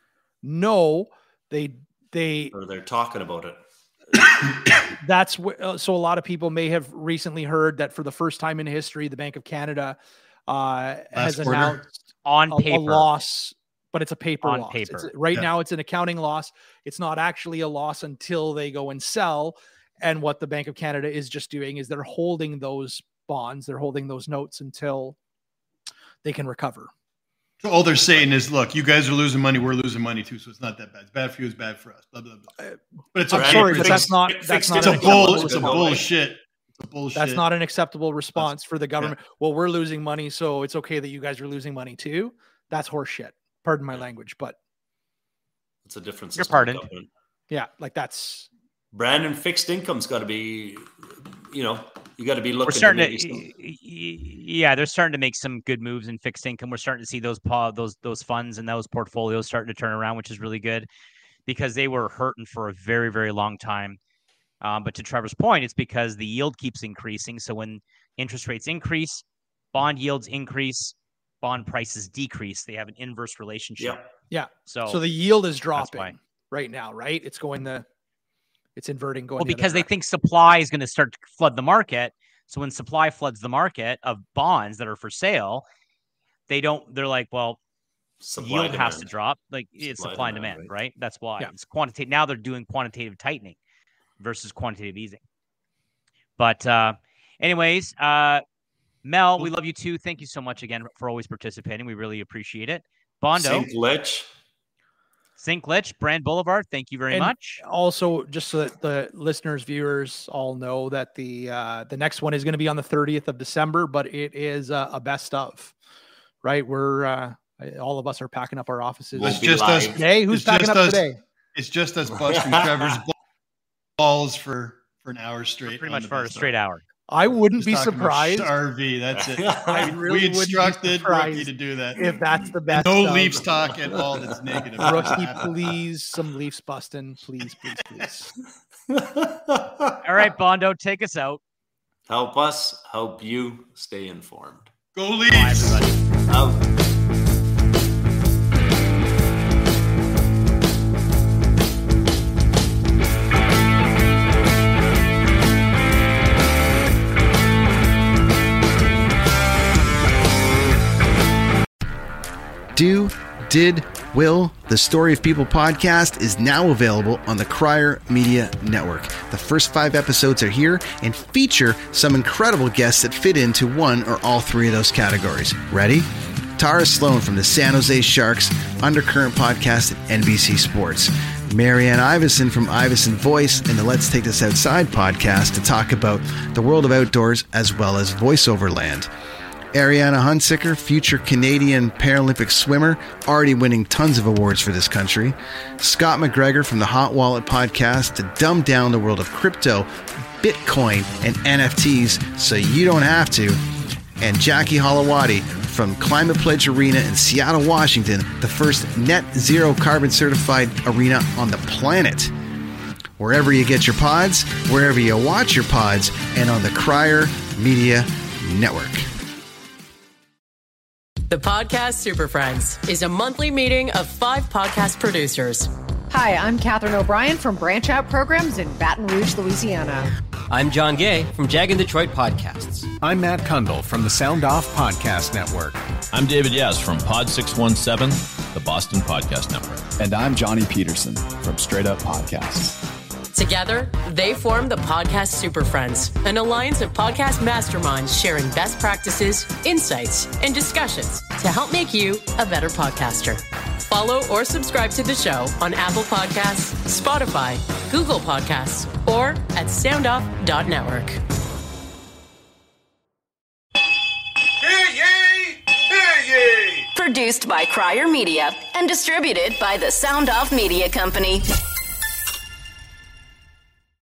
No, they, they, or they're talking about it. That's wh- so a lot of people may have recently heard that for the first time in history, the Bank of Canada uh, has quarter. announced on a, paper a loss, but it's a paper on loss. Paper. It's, right yeah. now, it's an accounting loss. It's not actually a loss until they go and sell. And what the Bank of Canada is just doing is they're holding those bonds, they're holding those notes until they can recover. So all they're saying is, look, you guys are losing money, we're losing money too, so it's not that bad. It's bad for you, it's bad for us. Blah, blah, blah. But it's I'm okay. sorry, but It's, that's not that's not it's a an bull. acceptable It's a response. bullshit. It's a bullshit. That's not an acceptable response for the government. Yeah. Well, we're losing money, so it's okay that you guys are losing money too. That's horseshit. Pardon my language, but it's a different You're system. pardoned. Yeah, like that's Brandon, fixed income's got to be, you know, you got to be looking. We're starting to, to, yeah, they're starting to make some good moves in fixed income. We're starting to see those those those funds and those portfolios starting to turn around, which is really good because they were hurting for a very, very long time. Um, but to Trevor's point, it's because the yield keeps increasing. So when interest rates increase, bond yields increase, bond prices decrease. They have an inverse relationship. Yeah. yeah. So so the yield is dropping right now, right? It's going the It's inverting going. Well, the because they think supply is going to start to flood the market. So when supply floods the market of bonds that are for sale, they don't, they're like, well, Supply yield demand. has to drop. Like it's Supply supply and demand, demand, right? right? That's why Yeah. it's quantitative. Now they're doing quantitative tightening versus quantitative easing. But uh, anyways, uh, Mel, we love you too. Thank you so much again for always participating. We really appreciate it. Bondo. Saint Lich. Saint Glitch, Brand Boulevard. Thank you very and much. Also, just so that the listeners, viewers all know that the uh, the next one is going to be on the thirtieth of December, but it is uh, a best of, right? We're uh, all of us are packing up our offices. It's just us today. Who's it's packing just up us, today? It's just us busting Trevor's balls for, for an hour straight. Pretty much for a straight hour. I wouldn't Just be talking about surprised. R V, that's it. I really we wouldn't be instructed surprised Rookie to do that. if that's the best. No of. Leafs talk at all. That's negative. Rookie, please, some Leafs busting, please, please, please. All right, Bondo, take us out. Help us help you stay informed. Go Leafs. Bye, everybody. Out. Do, Did, Will, the Story of People podcast is now available on the Crier Media Network. The first five episodes are here and feature some incredible guests that fit into one or all three of those categories. Ready? Tara Sloan from the San Jose Sharks Undercurrent podcast at N B C Sports. Marianne Iveson from Iveson Voice and the Let's Take This Outside podcast to talk about the world of outdoors as well as voiceover land. Ariana Hunsicker, future Canadian Paralympic swimmer, already winning tons of awards for this country. Scott McGregor from the Hot Wallet podcast to dumb down the world of crypto, Bitcoin, and N F Ts so you don't have to. And Jackie Holowati from Climate Pledge Arena in Seattle, Washington, the first net zero carbon certified arena on the planet. Wherever you get your pods, wherever you watch your pods, and on the Crier Media Network. The Podcast Super Friends is a monthly meeting of five podcast producers. Hi, I'm Catherine O'Brien from Branch Out Programs in Baton Rouge, Louisiana. I'm John Gay from Jag and Detroit Podcasts. I'm Matt Kundle from the Sound Off Podcast Network. I'm David Yaz from Pod six one seven, the Boston Podcast Network. And I'm Johnny Peterson from Straight Up Podcasts. Together, they form the Podcast Super Friends, an alliance of podcast masterminds sharing best practices, insights, and discussions to help make you a better podcaster. Follow or subscribe to the show on Apple Podcasts, Spotify, Google Podcasts, or at sound off dot network. Hear ye! Hear ye! Produced by Crier Media and distributed by the Sound Off Media Company.